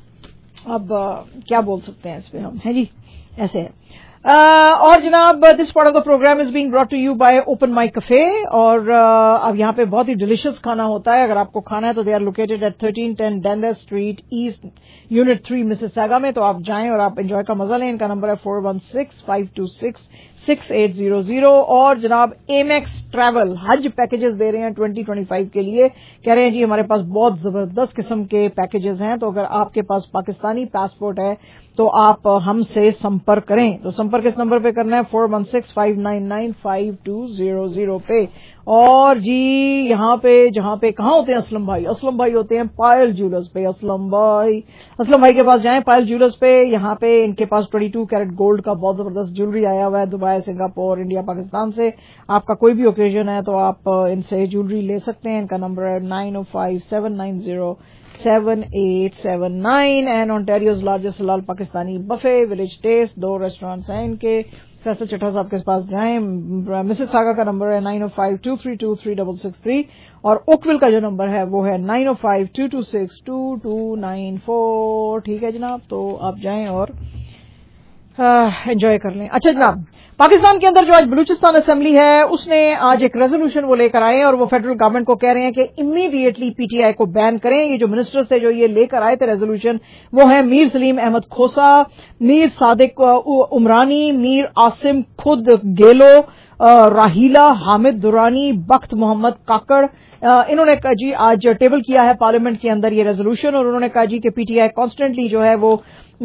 اب کیا بول سکتے ہیں اس پہ ہم ہیں جی ایسے ہے. اور جناب this part of the program is being brought to you by Open My Cafe اور اب یہاں پہ بہت ہی ڈیلیشیس کھانا ہوتا ہے. اگر آپ کو کھانا ہے تو دے آر لوکیٹڈ ایٹ 1310 ڈینلر اسٹریٹ ایسٹ یونٹ 3 مسیساگا میں. تو آپ جائیں اور آپ انجوائے کا مزہ لیں. ان کا نمبر ہے 4165266800 اور جناب ایمیکس ٹریول حج پیکیجز دے رہے ہیں 2025 کے لیے. کہہ رہے ہیں جی ہمارے پاس بہت زبردست قسم کے پیکیجز ہیں تو اگر آپ کے پاس پاکستانی پاسپورٹ ہے تو آپ ہم سے سمپرک کریں. تو سمپرک اس نمبر پہ کرنا ہے 4165995200 پہ. اور جی یہاں پہ جہاں پہ کہاں ہوتے ہیں اسلم بھائی ہوتے ہیں پائل جیولرز پہ. اسلم بھائی کے پاس جائیں پائل جیولرز پہ. یہاں پہ ان کے پاس 22 کیرٹ گولڈ کا بہت زبردست جیولری آیا ہوا ہے دبئی سنگاپور انڈیا پاکستان سے. آپ کا کوئی بھی اوکیزن ہے تو آپ ان سے جیولری لے سکتے ہیں. ان کا نمبر ہے 905790 7879 and Ontario's largest halal Pakistani buffet village taste, 2 restaurants हैं इनके। फैसल चट्टा साहब के पास जाएं। मिसेस सागा का नंबर है 9052323663 और ओकविल का जो नंबर है वो है 9052262294। ठीक है जनाब, तो आप जाएं और एंजॉय कर लें। अच्छा जनाब, पाकिस्तान के अंदर जो आज बलूचिस्तान असेंबली है उसने आज एक रेजोल्यूशन वो लेकर आए और वो फेडरल गवर्नमेंट को कह रहे हैं कि इमीडिएटली पीटीआई को बैन करें। ये जो मिनिस्टर्स थे जो ये लेकर आए थे रेजोल्यूशन, वो है मीर सलीम अहमद खोसा, मीर सादिक उमरानी, मीर आसिम खुद गेलो, राहीला हामिद दुरानी, बख्त मोहम्मद काकड़। इन्होंने कहा जी आज टेबल किया है पार्लियामेंट के अंदर ये रेजोल्यूशन और उन्होंने कहा जी कि पीटीआई कॉन्स्टेंटली जो है वो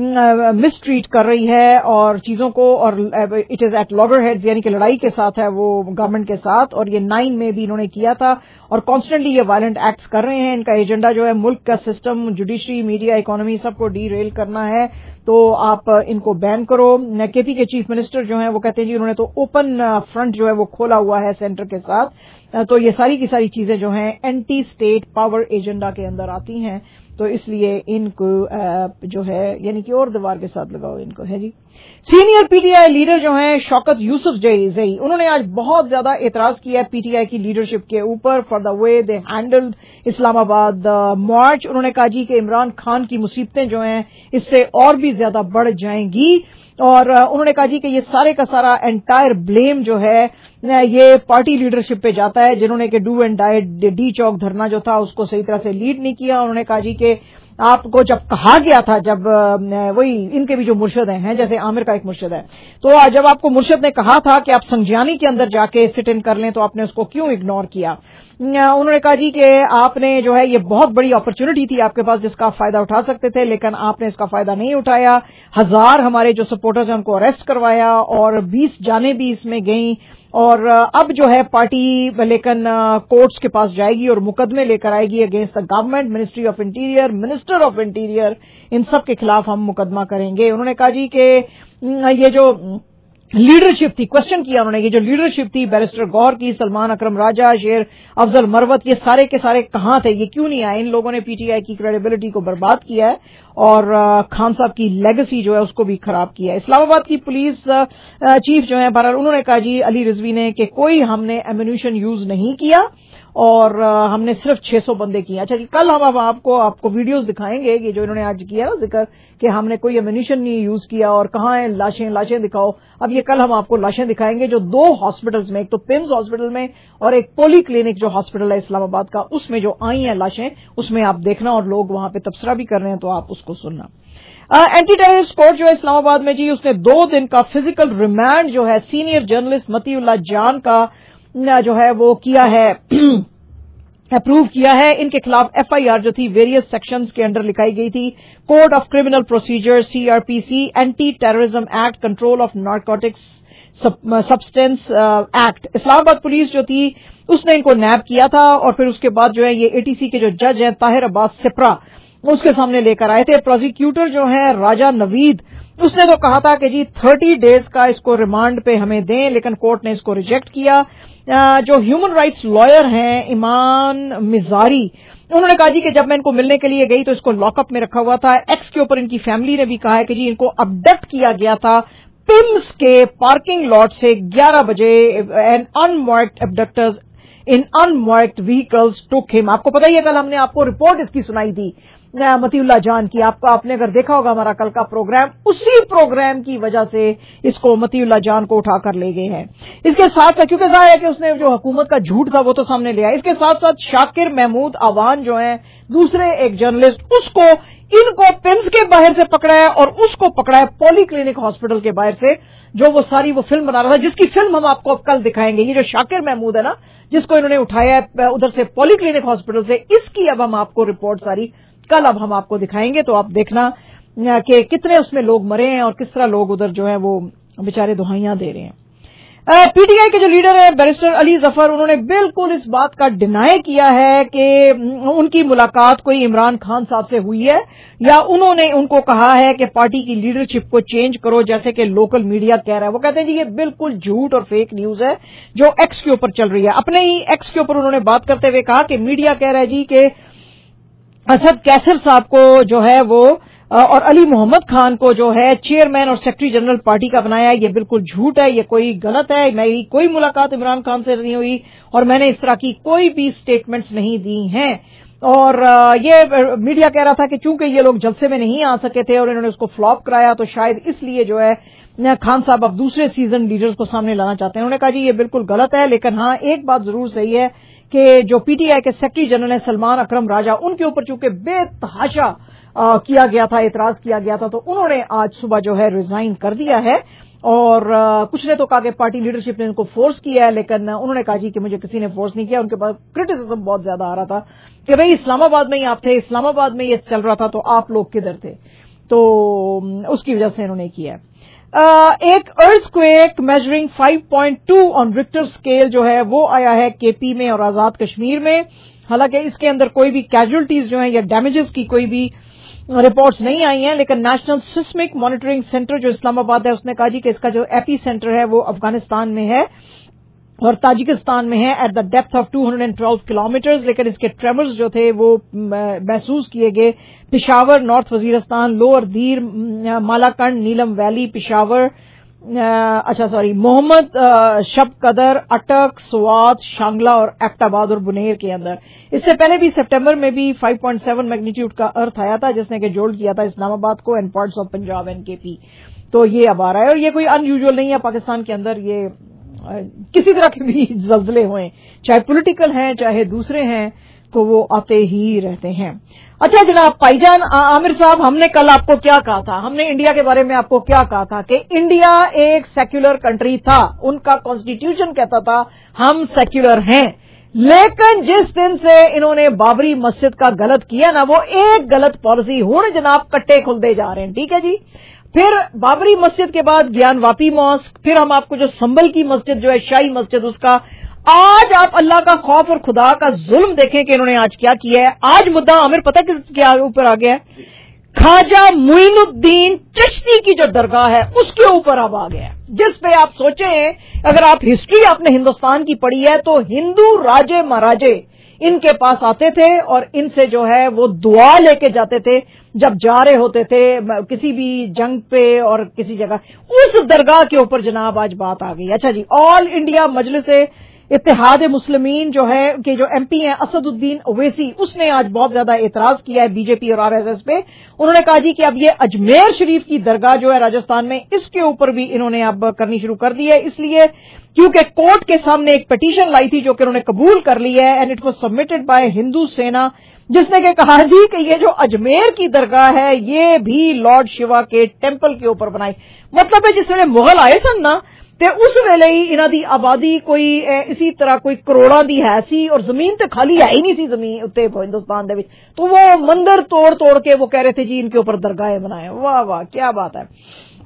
मिसट्रीट कर रही है और चीजों को, और इट इज एट लॉगरहेड्स, यानी कि लड़ाई के साथ है वो गवर्नमेंट के साथ, और ये 9 में भी इन्होंने किया था और कॉन्स्टेंटली ये वायलेंट एक्ट्स कर रहे हैं। इनका एजेंडा जो है मुल्क का सिस्टम, जुडिशरी, मीडिया, इकोनॉमी सबको डीरेल करना है, तो आप इनको बैन करो। केपी के चीफ मिनिस्टर जो हैं वो कहते हैं जी उन्होंने तो ओपन फ्रंट जो है वो खोला हुआ है सेंटर के साथ, तो ये सारी की सारी चीजें जो हैं एंटी स्टेट पावर एजेंडा के अंदर आती हैं, तो इसलिए इनको जो है यानी कि और दीवार के साथ लगाओ इनको है जी। सीनियर पीटीआई लीडर जो हैं शौकत यूसुफ जई, उन्होंने आज बहुत ज्यादा एतराज किया है पीटीआई की लीडरशिप के ऊपर for the way they handled Islamabad march. उन्होंने कहा जी कि इमरान खान की मुसीबतें जो हैं इससे और भी ज्यादा बढ़ जाएंगी और उन्होंने कहा जी कि ये सारे का सारा एंटायर ब्लेम जो है ये पार्टी लीडरशिप पे जाता है जिन्होंने कि do and die D Chowk धरना जो था उसको सही तरह से लीड नहीं किया। उन्होंने कहा जी कि आपको जब कहा गया था, जब वही इनके भी जो मुर्शद हैं जैसे आमिर का एक मुर्शद है, तो जब आपको मुर्शद ने कहा था कि आप संज्ञानी के अंदर जाके सिट इन कर लें तो आपने उसको क्यों इग्नोर किया। उन्होंने कहा जी कि आपने जो है ये बहुत बड़ी अपॉर्चुनिटी थी आपके पास जिसका आप फायदा उठा सकते थे, लेकिन आपने इसका फायदा नहीं उठाया। 1000 हमारे जो सपोर्टर्स हैं उनको अरेस्ट करवाया और 20 जानें भी इसमें गईं और अब जो है पार्टी लेकिन कोर्ट्स के पास जाएगी और मुकदमे लेकर आएगी against the government, ministry of interior, minister of interior, इन सब के खिलाफ हम मुकदमा करेंगे। उन्होंने कहा जी कि ये जो लीडरशिप थी, क्वेश्चन किया उन्होंने, ये जो लीडरशिप थी बैरिस्टर गौहर की, सलमान अकरम राजा, शेर अफजल मरवत, ये सारे के सारे कहां थे, ये क्यों नहीं आए। इन लोगों ने पीटीआई की क्रेडिबिलिटी को बर्बाद किया है और खान साहब की लेगेसी जो है उसको भी खराब किया है। इस्लामाबाद की पुलिस चीफ जो है बहरहाल उन्होंने कहा जी अली रिजवी ने कि कोई हमने एम्यूनिशन यूज नहीं किया और हमने सिर्फ 600 बंदे किए। अच्छा जी, कल हम आपको वीडियोस दिखाएंगे कि जो इन्होंने आज किया ना जिक्र कि हमने कोई एम्यूनिशन नहीं यूज किया और कहाँ है लाशें दिखाओ। अब ये कल हम आपको लाशें दिखाएंगे जो 2 हॉस्पिटल्स में, एक तो पिम्स हॉस्पिटल में और एक पोली क्लिनिक जो हॉस्पिटल है इस्लामाबाद का, उसमें जो आई हैं लाशें, उसमें आप देखना और लोग वहां पे तबसरा भी कर रहे हैं तो आप उसको सुनना। एंटी टेररिस्ट कोर्ट जो है इस्लामाबाद में जी उसने 2 दिन का फिजिकल रिमांड जो है सीनियर जर्नलिस्ट मतीउल्लाह जान का जो है वो किया है, अप्रूव किया है। इनके खिलाफ एफआईआर जो थी वेरियस सेक्शंस के अंडर लिखाई गई थी, code of criminal procedure CrPC, anti terrorism act, control of narcotics substance act. Islamabad police जो थी उसने इनको नैब किया था और फिर उसके बाद जो है ये एटीसी के जो जज हैं ताहिर अब्बास सिपरा उसके सामने लेकर आए थे। प्रोसिक्यूटर जो है राजा नवीद उसने तो कहा था कि जी 30 डेज का इसको रिमांड पे हमें दें, लेकिन कोर्ट ने इसको रिजेक्ट किया। जो ह्यूमन राइट्स लॉयर हैं इमान मिजारी, उन्होंने कहा जी कि जब मैं इनको मिलने के लिए गई तो इसको लॉकअप में रखा हुआ था। एक्स के ऊपर इनकी फैमिली ने भी कहा है कि जी इनको अबडक्ट किया गया था पिम्स के पार्किंग लॉट से 11 बजे and unmarked abductors in unmarked vehicles took him. आपको पता ही है कल हमने आपको रिपोर्ट इसकी सुनाई थी मतीउल्लाह जान की, आपने अगर देखा होगा हमारा कल का प्रोग्राम, उसी प्रोग्राम की वजह से इसको मतीउल्लाह जान को उठाकर ले गए हैं। इसके साथ साथ क्योंकि जाहिर है कि उसने जो हुकूमत का झूठ था वो तो सामने ले आया, इसके साथ साथ शाकिर महमूद आवान जो है दूसरे एक जर्नलिस्ट, उसको इनको पिम्स के बाहर से पकड़ा है और उसको पकड़ा है पॉली क्लिनिक हॉस्पिटल के बाहर से, जो वो सारी वो फिल्म बना रहा था जिसकी फिल्म हम आपको कल दिखाएंगे। ये जो शाकिर महमूद है ना जिसको इन्होंने उठाया है उधर से पॉली क्लिनिक हॉस्पिटल से, इसकी अब हम आपको रिपोर्ट सारी कल अब हम आपको दिखाएंगे, तो आप देखना कि कितने उसमें लोग मरे हैं और किस तरह लोग उधर जो है वो बेचारे दुहाइयां दे रहे हैं। पीटीआई के जो लीडर हैं बैरिस्टर अली जफर, उन्होंने बिल्कुल इस बात का डिनाई किया है कि उनकी मुलाकात कोई इमरान खान साहब से हुई है या उन्होंने उनको कहा है कि पार्टी की लीडरशिप को चेंज करो जैसे कि लोकल मीडिया कह रहा है। वो कहते हैं जी ये बिल्कुल झूठ और फेक न्यूज है जो एक्स के ऊपर चल रही है। अपने ही एक्स के ऊपर उन्होंने बात करते हुए कहा कि मीडिया कह रहा है जी कि اسد کیسر صاحب کو جو ہے وہ اور علی محمد خان کو جو ہے چیئرمین اور سیکرٹری جنرل پارٹی کا بنایا. یہ بالکل جھوٹ ہے, یہ کوئی غلط ہے. میری کوئی ملاقات عمران خان سے نہیں ہوئی اور میں نے اس طرح کی کوئی بھی سٹیٹمنٹس نہیں دی ہیں. اور یہ میڈیا کہہ رہا تھا کہ چونکہ یہ لوگ جلسے میں نہیں آ سکے تھے اور انہوں نے اس کو فلاپ کرایا تو شاید اس لیے جو ہے خان صاحب اب دوسرے سیزن لیڈرز کو سامنے لانا چاہتے ہیں. انہوں نے کہا جی یہ بالکل غلط ہے, لیکن ہاں ایک بات ضرور صحیح ہے کہ جو پی ٹی آئی کے سیکرٹری جنرل ہیں سلمان اکرم راجہ, ان کے اوپر چونکہ بے تحاشا کیا گیا تھا, اعتراض کیا گیا تھا, تو انہوں نے آج صبح جو ہے ریزائن کر دیا ہے. اور کچھ نے تو کہا کہ پارٹی لیڈرشپ نے ان کو فورس کیا ہے, لیکن انہوں نے کہا جی کہ مجھے کسی نے فورس نہیں کیا. ان کے پاس کرٹیسزم بہت زیادہ آ رہا تھا کہ بھئی اسلام آباد میں ہی آپ تھے, اسلام آباد میں یہ چل رہا تھا تو آپ لوگ کدھر تھے, تو اس کی وجہ سے انہوں نے کیا ہے. ایک earthquake measuring 5.2 on Richter scale جو ہے وہ آیا ہے کے پی میں اور آزاد کشمیر میں. حالانکہ اس کے اندر کوئی بھی کیجولٹیز جو ہیں یا ڈیمیجز کی کوئی بھی رپورٹس نہیں آئی ہیں, لیکن نیشنل سسمک مانیٹرنگ سینٹر جو اسلام آباد ہے اس نے کہا جی کہ اس کا جو ایپی سینٹر ہے وہ افغانستان میں ہے اور تاجکستان میں ہے at the depth of 212 kilometres. لیکن اس کے ٹریمرز جو تھے وہ محسوس کیے گئے Peshawar, north Waziristan, lower Dir, Malakand, Neelum valley, Peshawar, Mohammad Shabqadar, اٹک, سوات, شانگلہ اور ایبٹ آباد اور بنیر کے اندر. اس سے پہلے بھی سپٹمبر میں بھی 5.7 میگنیٹیوڈ کا ارتھ آیا تھا جس نے کہ جوڑ کیا تھا اسلام آباد کو and parts of Punjab and K P. تو یہ اب آ رہا ہے اور یہ کوئی ان یوزول نہیں ہے. پاکستان کے اندر یہ کسی طرح کے بھی زلزلے ہوئے, چاہے پولیٹیکل ہیں چاہے دوسرے ہیں, تو وہ آتے ہی رہتے ہیں. اچھا جناب بھائی جان عامر صاحب, ہم نے کل آپ کو کیا کہا تھا, ہم نے انڈیا کے بارے میں آپ کو کیا کہا تھا کہ انڈیا ایک سیکولر کنٹری تھا, ان کا کانسٹیٹیوشن کہتا تھا ہم سیکولر ہیں. لیکن جس دن سے انہوں نے بابری مسجد کا غلط کیا نا, وہ ایک غلط پالیسی ہوں جناب کٹے کھلتے جا رہے ہیں. ٹھیک ہے جی, پھر بابری مسجد کے بعد گیان واپی ماسک, پھر ہم آپ کو جو سنبل کی مسجد جو ہے شاہی مسجد اس کا, آج آپ اللہ کا خوف اور خدا کا ظلم دیکھیں کہ انہوں نے آج کیا کیا ہے. آج مدعا عامر پتہ کیا اوپر آ گیا ہے, خواجہ معین الدین چشتی کی جو درگاہ ہے اس کے اوپر اب آ گیا ہے, جس پہ آپ سوچیں اگر آپ ہسٹری آپ نے ہندوستان کی پڑھی ہے تو ہندو راجے مہاراجے ان کے پاس آتے تھے اور ان سے جو ہے وہ دعا لے کے جاتے تھے جب جا رہے ہوتے تھے کسی بھی جنگ پہ اور کسی جگہ. اس درگاہ کے اوپر جناب آج بات آ گئی. اچھا جی, آل انڈیا مجلس اتحاد مسلمین جو ہے کہ جو ایم پی ہیں اسد الدین اویسی, اس نے آج بہت زیادہ اعتراض کیا ہے بی جے پی اور آر ایس ایس پہ. انہوں نے کہا جی کہ اب یہ اجمیر شریف کی درگاہ جو ہے راجستھان میں, اس کے اوپر بھی انہوں نے اب کرنی شروع کر دی ہے, اس لیے کیونکہ کورٹ کے سامنے ایک پٹیشن لائی تھی جو کہ انہوں نے قبول کر لی ہے, and it was submitted by Hindu Sena, جس نے کہ کہا جی کہ یہ جو اجمیر کی درگاہ ہے یہ بھی لارڈ شیوا کے ٹیمپل کے اوپر بنائی. مطلب ہے جس ویلے مغل آئے سن نا تے اس ویلے ہی انہاں دی آبادی کوئی اسی طرح کوئی کروڑاں دی ہے سی اور زمین تے خالی ہے ہی نہیں سی زمین اتے ہندوستان دے وچ, تو وہ مندر توڑ کے وہ کہہ رہے تھے جی ان کے اوپر درگاہیں بنائیں. واہ واہ کیا بات ہے.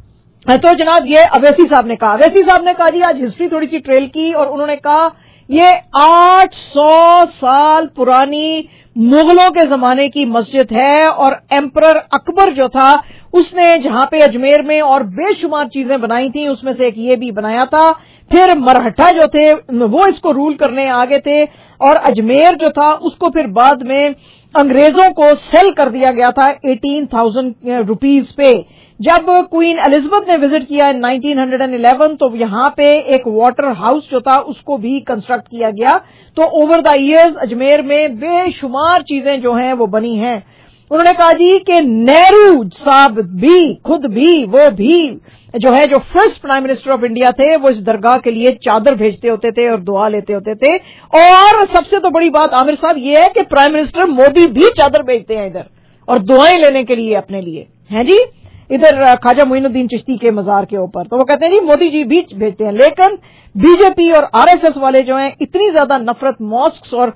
تو جناب یہ اویسی صاحب نے کہا, جی آج ہسٹری تھوڑی سی ٹریل کی اور انہوں نے کہا یہ 800 سال پرانی مغلوں کے زمانے کی مسجد ہے اور ایمپرر اکبر جو تھا اس نے جہاں پہ اجمیر میں اور بے شمار چیزیں بنائی تھیں اس میں سے ایک یہ بھی بنایا تھا. پھر مرہٹا جو تھے وہ اس کو رول کرنے آگے تھے اور اجمیر جو تھا اس کو پھر بعد میں انگریزوں کو سیل کر دیا گیا تھا 18,000 روپیز پہ. جب کوئین ایلزبتھ نے وزٹ کیا 1911 تو یہاں پہ ایک واٹر ہاؤس جو تھا اس کو بھی کنسٹرکٹ کیا گیا. تو اوور دا ایئرز اجمیر میں بے شمار چیزیں جو ہیں وہ بنی ہیں. انہوں نے کہا جی کہ نہرو صاحب بھی خود بھی وہ بھی جو ہے جو first prime minister of India تھے وہ اس درگاہ کے لیے چادر بھیجتے ہوتے تھے اور دعا لیتے ہوتے تھے. اور سب سے تو بڑی بات عامر صاحب یہ ہے کہ پرائم منسٹر مودی بھی چادر بھیجتے ہیں ادھر اور دعائیں لینے کے لیے اپنے لیے ہیں جی ادھر خواجہ معین الدین چشتی کے مزار کے اوپر. تو وہ کہتے ہیں جی مودی جی بھی بھیجتے ہیں. لیکن بی جے پی اور آر ایس ایس والے جو ہیں اتنی زیادہ نفرت ماسکس اور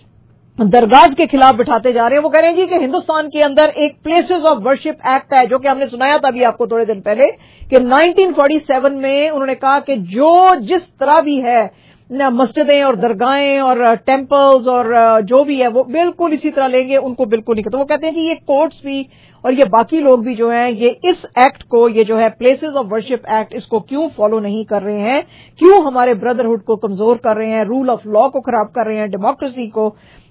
درگاہ کے خلاف بٹھاتے جا رہے ہیں. وہ کہہ رہے ہیں جی کہ ہندوستان کے اندر ایک پلیسز آف ورشپ ایکٹ ہے جو کہ ہم نے سنایا تھا ابھی آپ کو تھوڑے دن پہلے کہ 1947 میں انہوں نے کہا کہ جو جس طرح بھی ہے مسجدیں اور درگاہیں اور ٹیمپلز اور جو بھی ہے وہ بالکل اسی طرح لیں گے, ان کو بالکل نہیں. تو وہ کہتے ہیں کہ یہ کورٹس بھی اور یہ باقی لوگ بھی جو ہیں یہ اس ایکٹ کو یہ جو ہے پلیسز آف ورشپ ایکٹ اس کو کیوں فالو نہیں کر رہے ہیں, کیوں ہمارے بردرہڈ کو کمزور کر رہے ہیں, رول آف لا کو خراب کر رہے ہیں, ڈیموکریسی کو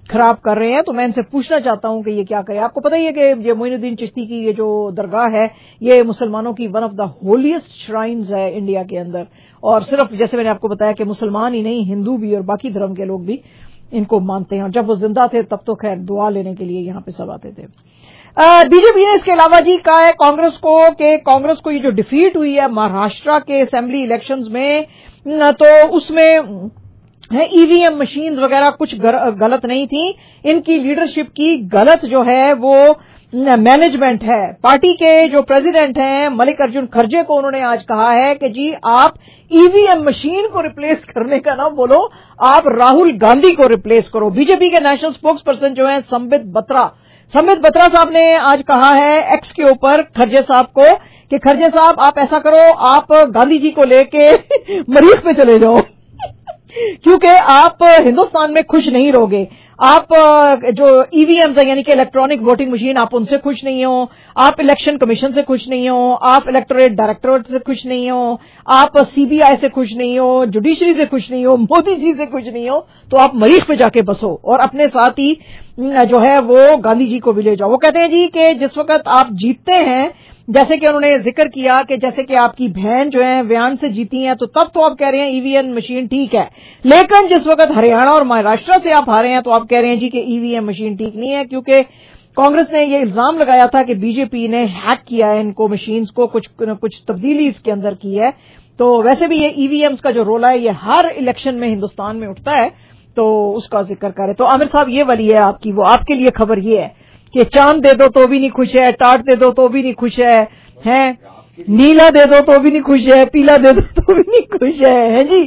खराब कर रहे हैं। तो मैं इनसे पूछना चाहता हूं कि ये क्या करे। आपको पता ही है कि ये मोइनुद्दीन चिश्ती की ये जो दरगाह है ये मुसलमानों की one of the holiest shrines है इंडिया के अंदर, और सिर्फ जैसे मैंने आपको बताया कि मुसलमान ही नहीं, हिंदू भी और बाकी धर्म के लोग भी इनको मानते हैं। और जब वो जिंदा थे तब तो खैर दुआ लेने के लिए यहाँ पे सब आते थे। बीजेपी ने इसके अलावा जी कहा है कांग्रेस को कि कांग्रेस को ये जो डिफीट हुई है महाराष्ट्र के असेंबली इलेक्शंस में, तो उसमें ईवीएम मशीन वगैरह कुछ गलत नहीं थी, इनकी लीडरशिप की गलत जो है वो मैनेजमेंट है। पार्टी के जो प्रेसिडेंट हैं मल्लिकार्जुन खड़गे को उन्होंने आज कहा है कि जी आप ईवीएम मशीन को रिप्लेस करने का ना बोलो, आप राहुल गांधी को रिप्लेस करो। बीजेपी के नेशनल स्पोक्स पर्सन जो है संबित बत्रा साहब ने आज कहा है एक्स के ऊपर खड़गे साहब को कि खड़गे साहब आप ऐसा करो, आप गांधी जी को लेके मरीख पे चले जाओ क्योंकि आप हिंदुस्तान में खुश नहीं रहोगे। आप जो ईवीएम यानी कि इलेक्ट्रॉनिक वोटिंग मशीन, आप उनसे खुश नहीं हो, आप इलेक्शन कमीशन से खुश नहीं हो, आप इलेक्टोरेट डायरेक्टरेट से खुश नहीं हो, आप सीबीआई से खुश नहीं हो, जुडिशरी से खुश नहीं हो, मोदी जी से खुश नहीं हो, तो आप मरीख पे जाके बसो और अपने साथ ही जो है वो गांधी जी को भी ले जाओ। वो कहते हैं जी कि जिस वक्त आप जीतते हैं, जैसे कि उन्होंने जिक्र किया कि जैसे कि आपकी बहन जो है व्यान से जीती हैं, तो तब तो आप कह रहे हैं ईवीएम मशीन ठीक है, लेकिन जिस वक्त हरियाणा और महाराष्ट्र से आप हारे हैं तो आप कह रहे हैं जी कि ईवीएम मशीन ठीक नहीं है, क्योंकि कांग्रेस ने ये इल्जाम लगाया था कि बीजेपी ने हैक किया है इनको मशीन्स को, कुछ तब्दीली इसके अंदर की है। तो वैसे भी ये ईवीएम्स का जो रोला है ये हर इलेक्शन में हिंदुस्तान में उठता है, तो उसका जिक्र करें। तो आमिर साहब ये वाली है आपकी, वो आपके लिए खबर ये है कि चांद दे दो तो भी नहीं खुश है, टाट दे दो तो भी नहीं खुश है, नीला दे दो तो भी नहीं खुश है, पीला दे दो तो भी नहीं खुश है जी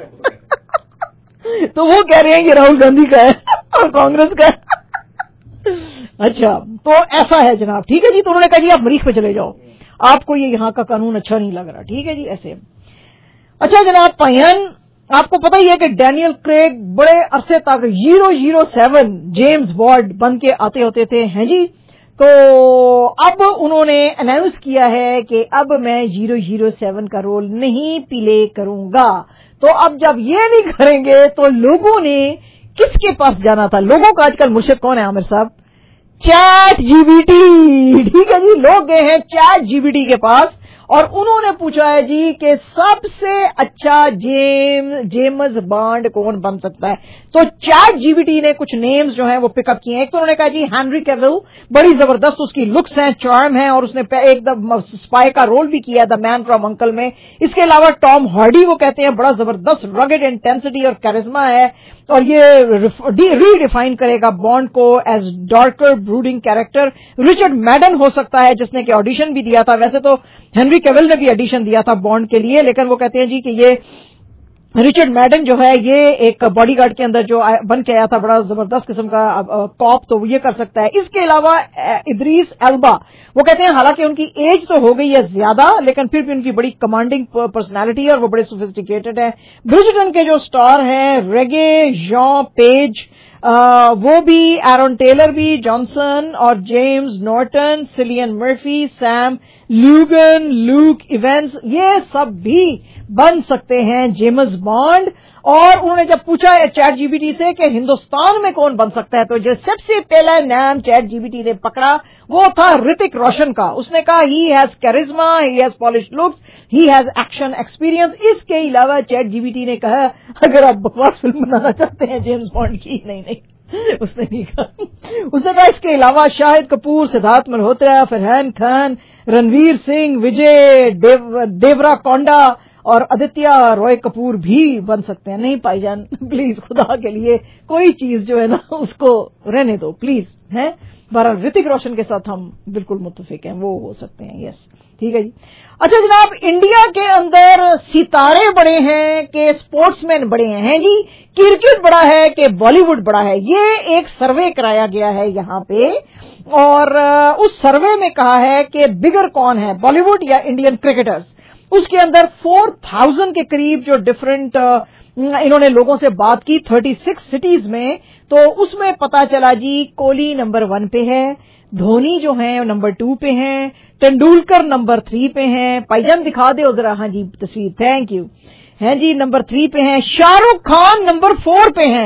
तो वो कह रहे हैं कि राहुल गांधी का है और कांग्रेस का है। अच्छा, तो ऐसा है जनाब, ठीक है जी। तो उन्होंने कहा जी आप मरीख पे चले जाओ, आपको ये यहाँ का कानून अच्छा नहीं लग रहा, ठीक है जी ऐसे। अच्छा जनाब पायन, आपको पता ही है कि डैनियल क्रेग बड़े अरसे तक 007 जेम्स बॉन्ड बन के आते होते थे, हैं जी। तो अब उन्होंने अनाउंस किया है कि अब मैं 007 का रोल नहीं प्ले करूंगा। तो अब जब ये नहीं करेंगे तो लोगों ने किसके पास जाना था? लोगों का आजकल मुर्शिद कौन है आमिर साहब? चैट जीपीटी, ठीक है जी। लोग गए हैं चैट जीपीटी के पास और उन्होंने पूछा है जी कि सबसे अच्छा जेम्स बॉन्ड कौन बन सकता है। तो चैट जीपीटी ने कुछ नेम्स जो हैं वो पिकअप किए हैं। एक तो उन्होंने कहा जी हेनरी कैविल, बड़ी जबरदस्त उसकी लुक्स हैं, चार्म है और उसने एक स्पाई का रोल भी किया द मैन फ्रॉम अंकल में। इसके अलावा टॉम हार्डी वो कहते हैं बड़ा जबरदस्त रगेड इंटेंसिटी और कैरिज्मा है और ये रीडिफाइन करेगा बॉन्ड को as darker brooding character. Richard Madden हो सकता है जिसने कि ऑडिशन भी दिया था, वैसे तो हेनरी कैविल ने भी ऑडिशन दिया था बॉन्ड के लिए, लेकिन वो कहते हैं जी कि ये रिचर्ड मैडन जो है ये एक बॉडीगार्ड के अंदर जो बन के आया था, बड़ा जबरदस्त किस्म का कॉप, तो ये कर सकता है। इसके अलावा इद्रीस एल्बा, वो कहते हैं हालांकि उनकी एज तो हो गई है ज्यादा लेकिन फिर भी उनकी बड़ी कमांडिंग पर्सनालिटी है और वो बड़े सोफिस्टिकेटेड है। ब्रिजटन के जो स्टार हैं रेगे जॉन पेज, वो भी, एरन टेलर भी, जॉनसन और James Norton, Cillian Murphy, Sam ल्यूगन, लूक इवेंस, ये सब भी बन सकते हैं जेम्स बॉन्ड। और उन्होंने जब पूछा चैट जीपीटी से कि हिंदुस्तान में कौन बन सकता है, तो जो सबसे पहला नाम चैट जीपीटी ने पकड़ा वो था ऋतिक रोशन का। उसने कहा he has charisma, he has polished looks, he has action experience. इसके अलावा चैट जीपीटी ने कहा अगर आप बकवास फिल्म बनाना चाहते हैं जेम्स बॉन्ड की, नहीं उसने नहीं कहा। उसने कहा इसके अलावा शाहिद कपूर, सिद्धार्थ मल्होत्रा, फरहान खान, रणवीर सिंह, विजय देवरा कोंडा और आदित्य रॉय कपूर भी बन सकते हैं। नहीं भाईजान प्लीज खुदा के लिए कोई चीज जो है ना उसको रहने दो प्लीज, है। बहरहाल ऋतिक रोशन के साथ हम बिल्कुल मुत्तफिक हैं, वो हो सकते हैं, यस, ठीक है जी। अच्छा जनाब, इंडिया के अंदर सितारे बड़े हैं कि स्पोर्ट्समैन बड़े हैं जी, क्रिकेट बड़ा है कि बॉलीवुड बड़ा है, ये एक सर्वे कराया गया है यहाँ पे और उस सर्वे में कहा है कि बिगर कौन है, बॉलीवुड या इंडियन क्रिकेटर्स। उसके अंदर 4000 के करीब जो डिफरेंट इन्होंने लोगों से बात की 36 सिटीज में, तो उसमें पता चला जी कोहली नंबर 1 पे है, धोनी जो है नंबर 2 पे हैं, तेंदुलकर नंबर 3 पे हैं, भाईजान दिखा दे जरा, हाँ जी तस्वीर, थैंक यू, हैं जी नंबर 3 पे हैं, शाहरुख खान नंबर 4 पे हैं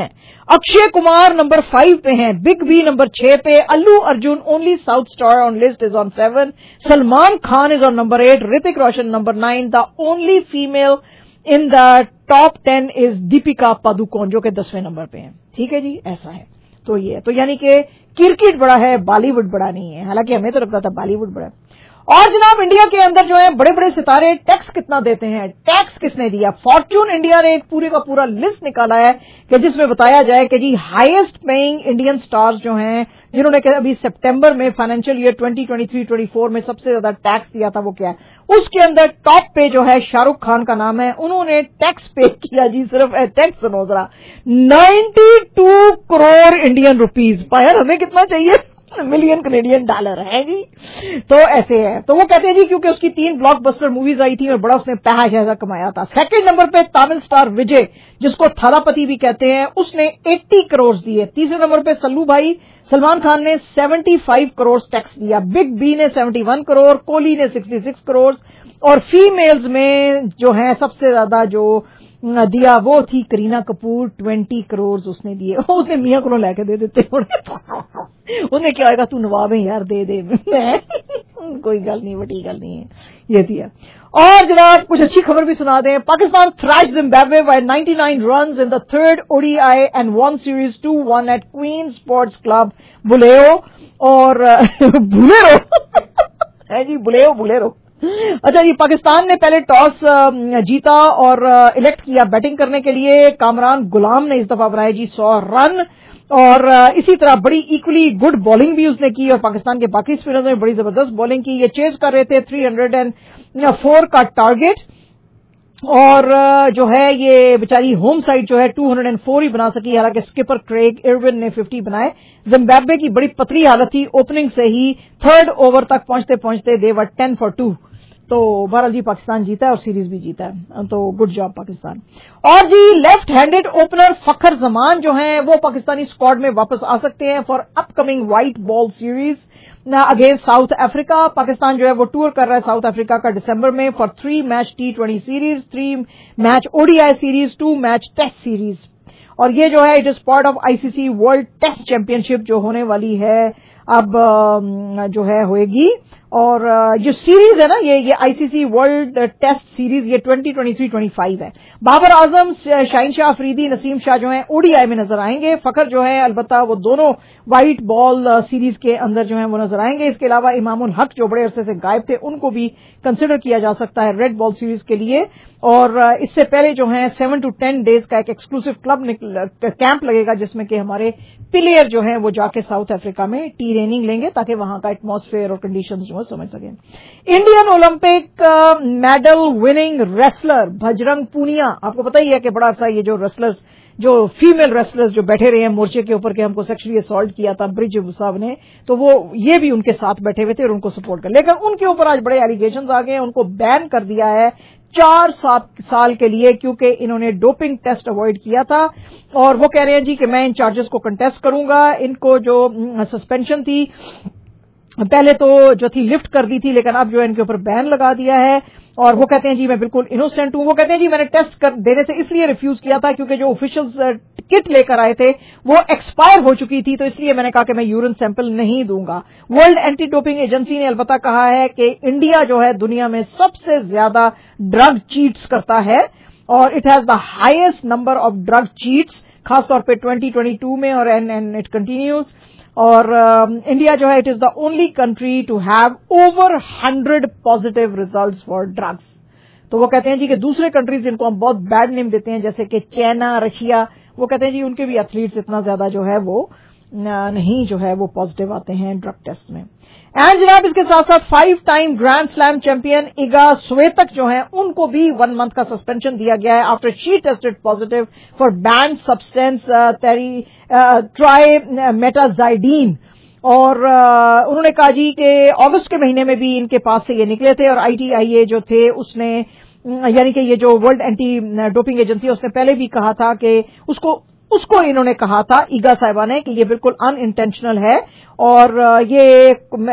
अक्षय कुमार नंबर 5 पे हैं, बिग बी नंबर 6 पे, Allu Arjun only south star on list is on 7, Salman Khan is on number 8, Hrithik Roshan number 9, the only female in the top 10 is Deepika Padukone जो कि 10वें नंबर पे हैं. ठीक है जी, ऐसा है. तो ये तो यानी कि क्रिकेट बड़ा है, बॉलीवुड बड़ा नहीं है. हालांकि हमें तो लगता था बॉलीवुड बड़ा है. और जनाब इंडिया के अंदर जो है बड़े बड़े सितारे टैक्स कितना देते हैं, टैक्स किसने दिया? फॉर्च्यून इंडिया ने एक पूरे का पूरा लिस्ट निकाला है कि जिसमें बताया जाए कि जी हाईएस्ट पेइंग इंडियन स्टार्स जो हैं जिन्होंने अभी सितंबर में फाइनेंशियल ईयर 2023-24 में सबसे ज्यादा टैक्स दिया था वो क्या है. उसके अंदर टॉप पे जो है शाहरुख खान का नाम है. उन्होंने टैक्स पे किया जी, सिर्फ टैक्स सुनो जरा, 92 करोड़ इंडियन रुपीज. यार हमें कितना चाहिए? मिलियन कनेडियन डॉलर है जी. तो ऐसे है. तो वो कहते हैं जी क्योंकि उसकी 3 ब्लॉकबस्टर मूवीज आई थी और बड़ा उसने पैसा शैसा कमाया था. सेकंड नंबर पे तमिल स्टार विजय जिसको थालापति भी कहते हैं, उसने 80 करोड़ दिए. तीसरे नंबर पे सल्लू भाई सलमान खान ने 75 करोड़ टैक्स दिया. बिग बी ने 71 करोड़, कोहली ने 66 करोड़ और फीमेल्स में जो है सबसे ज्यादा जो दिया वो थी करीना कपूर, 20 करोड़ उसने दिए. उसने मियां को लेके दे देते उन्हें क्या आएगा, तू नवाब है यार, दे दे. कोई गल नहीं, बड़ी गल नहीं है, ये दिया. और जनाब कुछ अच्छी खबर भी सुना दें. Pakistan thrashed Zimbabwe by 99 runs in the third ODI and won series 2-1 at Queen Sports Club Bulawayo और बुलेरो है जी, बुलेरो. अच्छा जी, पाकिस्तान ने पहले टॉस जीता और इलेक्ट किया बैटिंग करने के लिए. कामरान गुलाम ने इस दफा बनाए जी 100 रन और इसी तरह बड़ी इक्वली गुड बॉलिंग भी उसने की और पाकिस्तान के बाकी स्पिनर्स ने बड़ी जबरदस्त बॉलिंग की. ये चेज कर रहे थे 304 का टारगेट और जो है ये बेचारी होम साइड जो है 204 ही बना सकी. हालांकि स्किपर क्रेग इरविन ने 50 बनाए. जिम्बाब्वे की बड़ी पतली हालत थी ओपनिंग से ही. थर्ड ओवर तक पहुंचते पहुंचते दे वर 10 for 2. तो बहरहाल जी पाकिस्तान जीता है और सीरीज भी जीता है. तो गुड जॉब पाकिस्तान. और जी left handed opener Fakhar Zaman जो हैं वो पाकिस्तानी स्क्वाड में वापस आ सकते हैं for upcoming white ball series against South Africa. Pakistan जो है वो टूर कर रहा है साउथ अफ्रीका का दिसंबर में for 3 match T20 series, 3 match ODI series, 2 match test series. और ये जो है it is part of ICC world test championship जो होने वाली है अब जो है होएगी. और जो सीरीज है ना ये ICC वर्ल्ड टेस्ट सीरीज ये 2023-25 है. बाबर आजम, शाहीन शाह अफरीदी, नसीम शाह जो है ODI में नजर आएंगे. फखर जो है अलबत्ता वो दोनों व्हाइट बॉल सीरीज के अंदर जो है वो नजर आएंगे. इसके अलावा इमामुल हक जो बड़े अरसे से गायब थे उनको भी कंसिडर किया जा सकता है रेड बॉल सीरीज के लिए. और इससे पहले जो है 7 to 10 डेज का एक एक्सक्लूसिव कैंप लगेगा जिसमें कि हमारे प्लेयर जो है वो जाके साउथ अफ्रीका में टी ट्रेनिंग लेंगे ताकि वहां का एटमॉस्फेयर और कंडीशंस जो है समझ सकें. Indian Olympic medal winning wrestler Bajrang Punia, आपको पता ही है कि बड़ा अच्छा ये जो रेसलर्स जो फीमेल रेसलर्स जो बैठे रहे हैं मोर्चे के ऊपर के हमको सेक्सुअली असॉल्ट किया था ब्रिज साहब ने, तो वो ये भी उनके साथ बैठे हुए थे और उनको सपोर्ट कर. लेकिन उनके ऊपर आज बड़े एलिगेशंस आ गए हैं. उनको बैन कर दिया है 4 साल के लिए क्योंकि इन्होंने डोपिंग टेस्ट अवॉइड किया था. और वो कह रहे हैं जी कि मैं इन चार्जेस को कंटेस्ट करूंगा. इनको जो सस्पेंशन थी पहले तो जो थी लिफ्ट कर दी थी लेकिन अब जो है इनके ऊपर बैन लगा दिया है. और वो कहते हैं जी मैं बिल्कुल इनोसेंट हूं. वो कहते हैं जी मैंने टेस्ट देने से इसलिए रिफ्यूज किया था क्योंकि जो ऑफिशियल्स किट लेकर आए थे वो एक्सपायर हो चुकी थी, तो इसलिए मैंने कहा कि मैं यूरिन सैंपल नहीं दूंगा. वर्ल्ड एंटी डोपिंग एजेंसी ने अलबत्ता कहा है कि इंडिया जो है दुनिया में सबसे ज्यादा ड्रग चीट्स करता है और it has the highest number of drug cheats खासतौर पे 2022 में और एंड इट कंटिन्यूज. और इंडिया जो है it is the only country to have over 100 positive results for drugs. तो वो कहते हैं जी कि दूसरे कंट्रीज जिनको हम बहुत बैड नेम देते हैं जैसे कि चाइना, रशिया, वो कहते हैं जी उनके भी एथलीट्स इतना ज्यादा जो है वो नहीं जो है वो पॉजिटिव आते हैं ड्रग टेस्ट में. एंड जनाब इसके साथ साथ 5 time grand slam champion Iga Swiatek जो है उनको भी 1 मंथ का सस्पेंशन दिया गया है after she tested positive for banned substance trimetazidine. और उन्होंने कहा जी कि अगस्त के महीने में भी इनके पास से ये निकले थे और ITIA जो थे उसने यानी कि ये जो वर्ल्ड एंटी डोपिंग एजेंसी उसने पहले भी कहा था कि उसको इन्होंने कहा था ईगा साहिबा ने कि ये बिल्कुल अनइंटेंशनल है اور یہ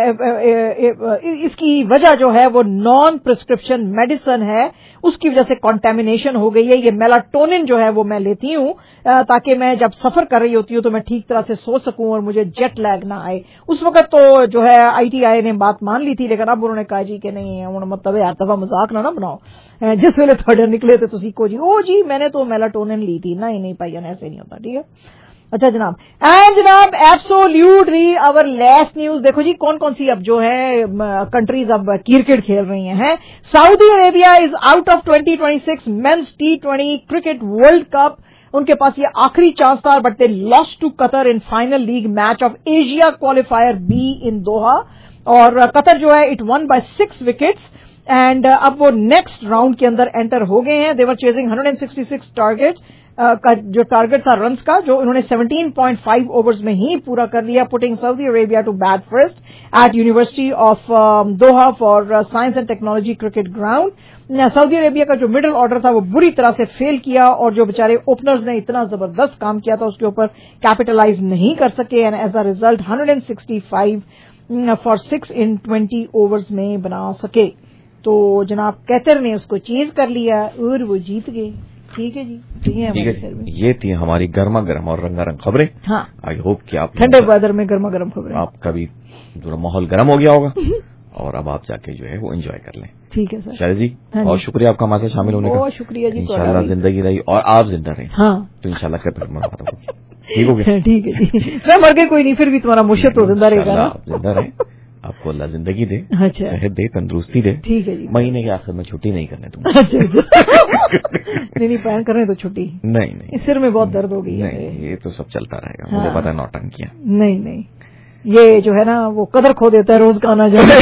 اس کی وجہ جو ہے وہ نان پرسکرپشن میڈیسن ہے, اس کی وجہ سے کنٹامینیشن ہو گئی ہے. یہ میلاٹونن جو ہے وہ میں لیتی ہوں تاکہ میں جب سفر کر رہی ہوتی ہوں تو میں ٹھیک طرح سے سو سکوں اور مجھے جیٹ لیگ نہ آئے. اس وقت تو جو ہے آئی ٹی آئی نے بات مان لی تھی, لیکن اب انہوں نے کہا جی کہ نہیں, مطلب ہر دفعہ مذاق نہ بناؤ. جس ویلے تھوڑے نکلے تھے تو سیکھو جی او جی میں نے تو میلاٹونن لی تھی. نہیں پائی ایسے نہیں ہوتا. ٹھیک ہے, اچھا جناب. اینڈ جناب ایبسولوٹلی اور لیسٹ نیوز دیکھو جی کون کون سی اب جو ہے کنٹریز اب کرکٹ کھیل رہی ہیں. Saudi Arabia is out of 2026 men's T20 cricket world cup. ان کے پاس یہ آخری چانس تھا but they lost to Qatar in final league match of Asia qualifier B in Doha. اور قطر جو ہے it won by 6 wickets and اب وہ نیکسٹ راؤنڈ کے اندر انٹر ہو گئے ہیں. دیور چیزنگ 166 ٹارگیٹ کا جو ٹارگیٹ تھا رنز کا, جو انہوں نے 17.5 اوورز میں ہی پورا کر لیا, putting Saudi Arabia to bat first at University of Doha for Science and Technology cricket ground. Saudi Arabia کا جو مڈل آرڈر تھا وہ بری طرح سے فیل کیا, اور جو بیچارے اوپنرز نے اتنا زبردست کام کیا تھا اس کے اوپر کیپٹلائز نہیں کر سکے, and as a result 165 for 6 in 20 overs میں بنا سکے. تو جناب قطر نے اس کو چیز کر لیا اور وہ جیت گئے. ٹھیک ہے جی, یہ تھی ہماری گرما گرم اور رنگا رنگ خبریں. ہاں, آئی ہوپ کہ آپ ٹھنڈے ویدر میں گرما گرم خبریں, آپ کا بھی ماحول گرم ہو گیا ہوگا اور اب آپ جا کے جو ہے وہ انجوائے کر لیں. ٹھیک ہے سر. شاید جی, اور شکریہ آپ کا ہمارے ساتھ شامل ہونے کا. بہت شکریہ جی. انشاءاللہ زندگی رہی اور آپ زندہ رہیں. ہاں تو انشاءاللہ پھر ملاقات ہوگی. ٹھیک ہو گیا. ٹھیک ہے جی, میں مر گئے کوئی نہیں, پھر بھی تمہارا مرشد تو زندہ رہے گا. آپ زندہ رہیں, آپ کو اللہ زندگی دے, اچھا صحت دے, تندرستی دے. ٹھیک ہے جی. مہینے کے آخر میں چھٹی نہیں کرنے تم. اچھا نہیں پلان کر رہے تو چھٹی نہیں, سر میں بہت درد ہو گئی ہے. یہ تو سب چلتا رہے گا, مجھے پتا ہے نوٹنکیاں. نہیں یہ جو ہے نا وہ قدر کھو دیتا ہے روز کا آنا جانا.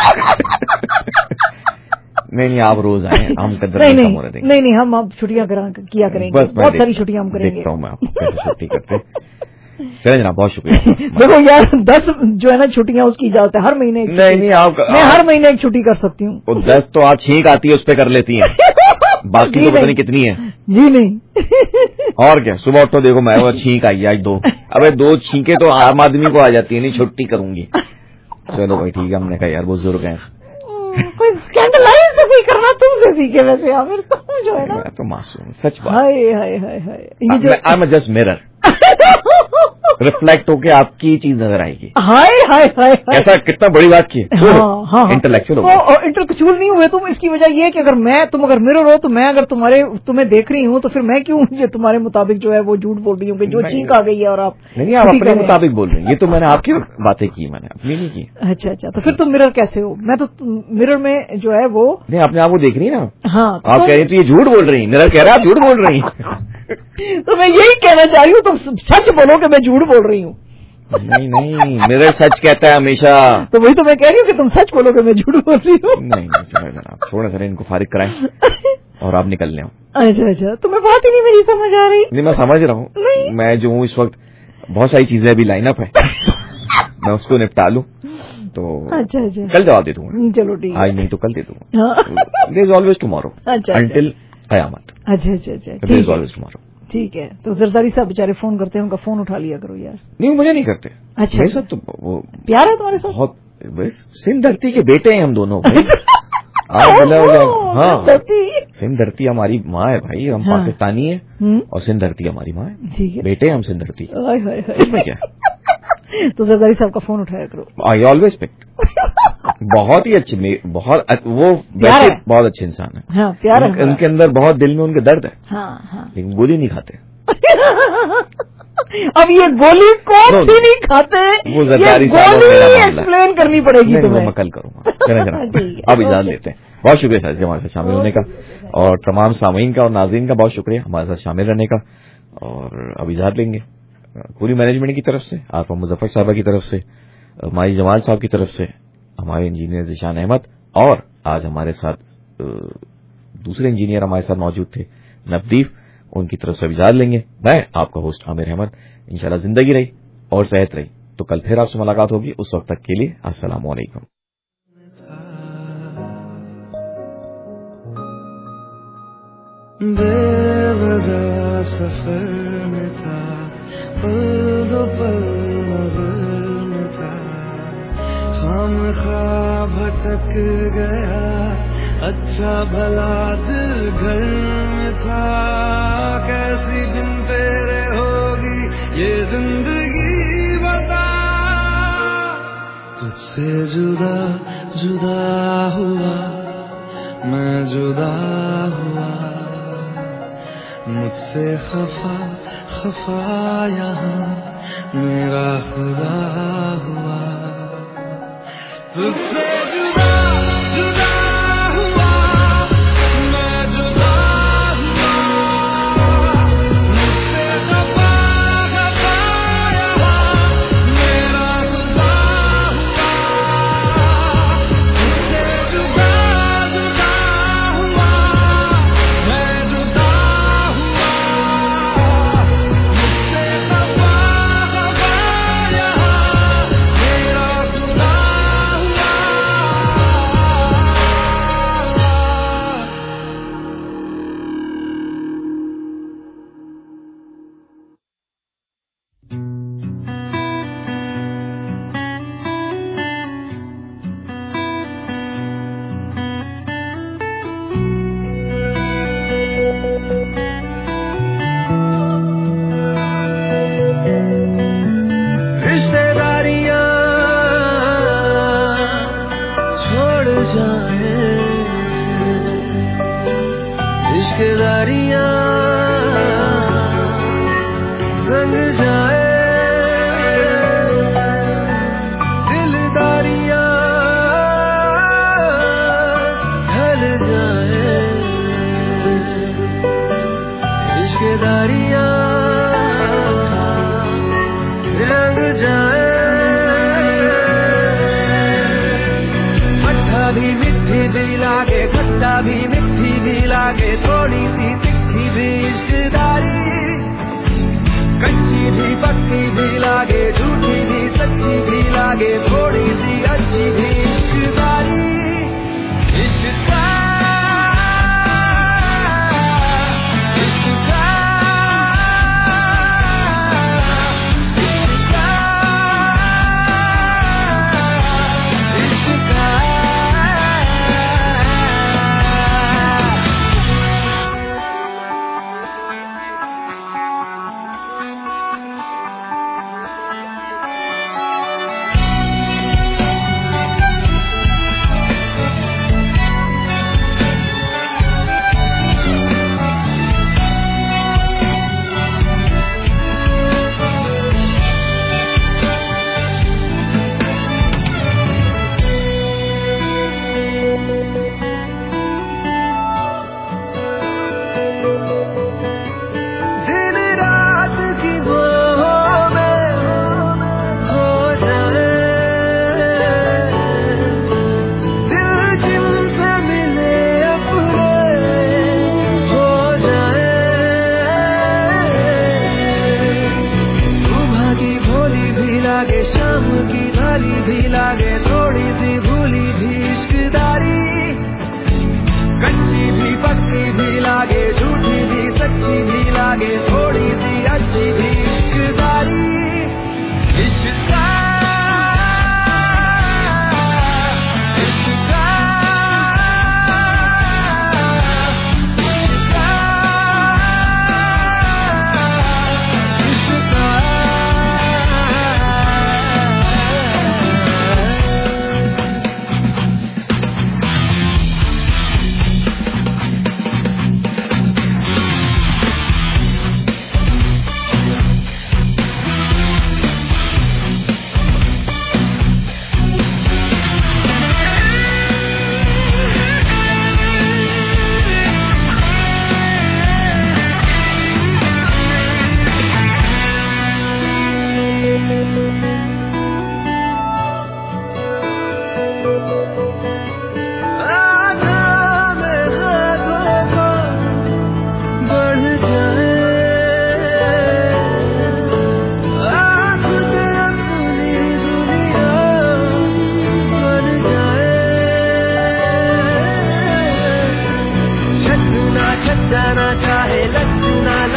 نہیں آپ روز آئیں, ہم قدر نہیں ہم اب چھٹیاں کیا کریں گے, بہت ساری چھٹیاں ہم کریں گے. دیکھتا ہوں میں آپ کو کیسے چھٹی کرتے. چلے جناب, بہت شکریہ. دیکھو یار 10 جو ہے نا چھٹیاں اس کی اجازت ہے, ہر مہینے. نہیں آپ, میں ہر مہینے ایک چھٹی کر سکتی ہوں. 10 تو آپ چھینک آتی ہے اس پہ کر لیتی ہیں, باقی تو پتہ نہیں کتنی ہے. جی نہیں, اور کیا, صبح اٹھو دیکھو میں وہ چھینک آئی آج 2. ابے 2 چھینکیں تو عام آدمی کو آ جاتی ہے, نہیں چھٹی کروں گی. چلو بھائی ٹھیک ہے, ہم نے کہا یار بزرگ ہیں, کوئی اسکینڈلائز تو کوئی کرنا تم سے سیکھے. ویسے عامر جو ہے نا میں تو معصوم, سچ بات. Hi I am just mirror, reflect ہو کے آپ کی چیز نظر آئے گی. ہائے ایسا کتنا بڑی بات کی. انٹلیکچوئل انٹلیکچوئل نہیں ہوئے تم. اس کی وجہ یہ کہ تم اگر مرر ہو تو میں اگر تمہیں دیکھ رہی ہوں تو پھر میں کیوں یہ تمہارے مطابق جو ہے وہ جھوٹ بول رہی ہوں کہ جو چیخ آ گئی ہے اور آپ نہیں, آپ اپنے مطابق بول رہے ہیں. یہ تو میں نے آپ کی باتیں کی, میں نے اپنی نہیں کی. اچھا تو پھر تم مرر کیسے ہو؟ میں تو مرر میں جو ہے وہ نہیں, اپنے آپ کو دیکھ رہی نا. ہاں, آپ کہہ رہی تو یہ جھوٹ بول رہی ہیں, مرر کہہ رہا آپ جھوٹ بول رہی ہیں. تو میں یہی کہنا چاہ رہی ہوں تم سچ بولو کہ میں جھوٹ بول رہی ہوں. نہیں میرا سچ کہتا ہے ہمیشہ. تو وہی تو میں کہہ رہی ہوں کہ تم سچ بولو کہ میں جھوٹ بول رہی ہوں. نہیں چلو جناب, چھوڑیں سر, ان کو فارغ کرائیں اور آپ نکل لیں. اچھا تمہیں بات ہی نہیں میری سمجھ آ رہی. نہیں میں سمجھ رہا ہوں, میں جو ہوں اس وقت بہت ساری چیزیں ابھی لائن اپ ہے, میں اس کو نپٹا لوں تو اچھا کل جواب دے دوں گا. چلو ٹھیک, آج نہیں تو کل دے دوں گا. There is always tomorrow until قیامت. اچھا دیر از آلویز ٹمارو. ٹھیک ہے. تو زرداری صاحب بےچارے فون کرتے ہیں, ان کا فون اٹھا لیا کرو یار. نہیں مجھے نہیں کرتے. اچھا میرے ساتھ تو وہ پیار ہے تمہارے ساتھ بہت. سندھ دھرتی کے بیٹے ہیں ہم دونوں. ہاں سندھ دھرتی ہماری ماں ہے بھائی, ہم پاکستانی ہیں اور سندھ دھرتی ہماری ماں ہے, بیٹے ہم سندھ دھرتی. اس میں کیا تو زرداری صاحب کا فون اٹھایا کرو. I always pick. بہت ہی اچھے, بہت وہ ویسے بہت اچھے انسان ہیں. ان کے اندر بہت دل میں ان کے درد ہے, لیکن گولی نہیں کھاتے. اب یہ گولی کون سی نہیں کھاتے, وہ زرداری ایکسپلین کرنی پڑے گی تمہیں. میں کل کروں گا. اب اجازت لیتے ہیں. بہت شکریہ سر ہمارے ساتھ شامل ہونے کا, اور تمام سامعین کا اور ناظرین کا بہت شکریہ ہمارے ساتھ شامل رہنے کا. اور اب اجازت لیں گے پوری مینجمنٹ کی طرف سے, عارفہ مظفر صاحبہ کی طرف سے, مائی جمال صاحب کی طرف سے, ہمارے انجینئر ذیشان احمد, اور آج ہمارے ساتھ دوسرے انجینئر ہمارے ساتھ موجود تھے نبدیف, ان کی طرف سے اجازت لیں گے. میں آپ کا ہوسٹ عامر احمد. انشاءاللہ زندگی رہی اور صحت رہی تو کل پھر آپ سے ملاقات ہوگی. اس وقت تک کے لیے السلام علیکم. بے وجہ سفر میں تھا, پل دو پل نظر میں تھا, خواہ بھٹک گیا اچھا بھلا دل گھر میں تھا کیسی بن تیرے ہوگی یہ زندگی بتا تجھ سے جدا جدا ہوا میں جدا ہوا مجھ سے خفا خفا یہاں میرا خدا ہوا تجھ سے جدا جدا ہوا میں جدا ہوا مجھ سے خفا خفا یہاں میرا خدا ہوا تجھ سے جدا جدا ہوا میں جدا ہوا مجھ سے خفا خفا یہاں میرا خدا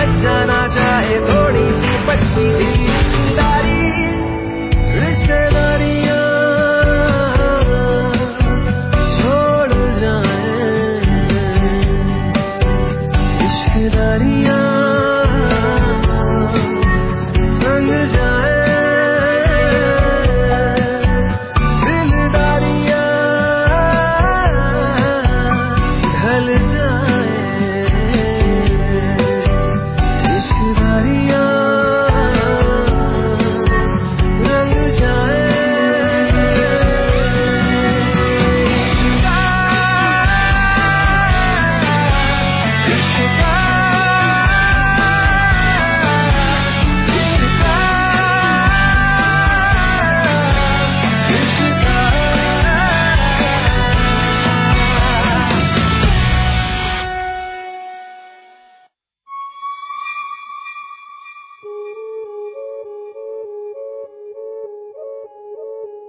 جانا چاہے تھوڑی سی بچی تھی رشتے دار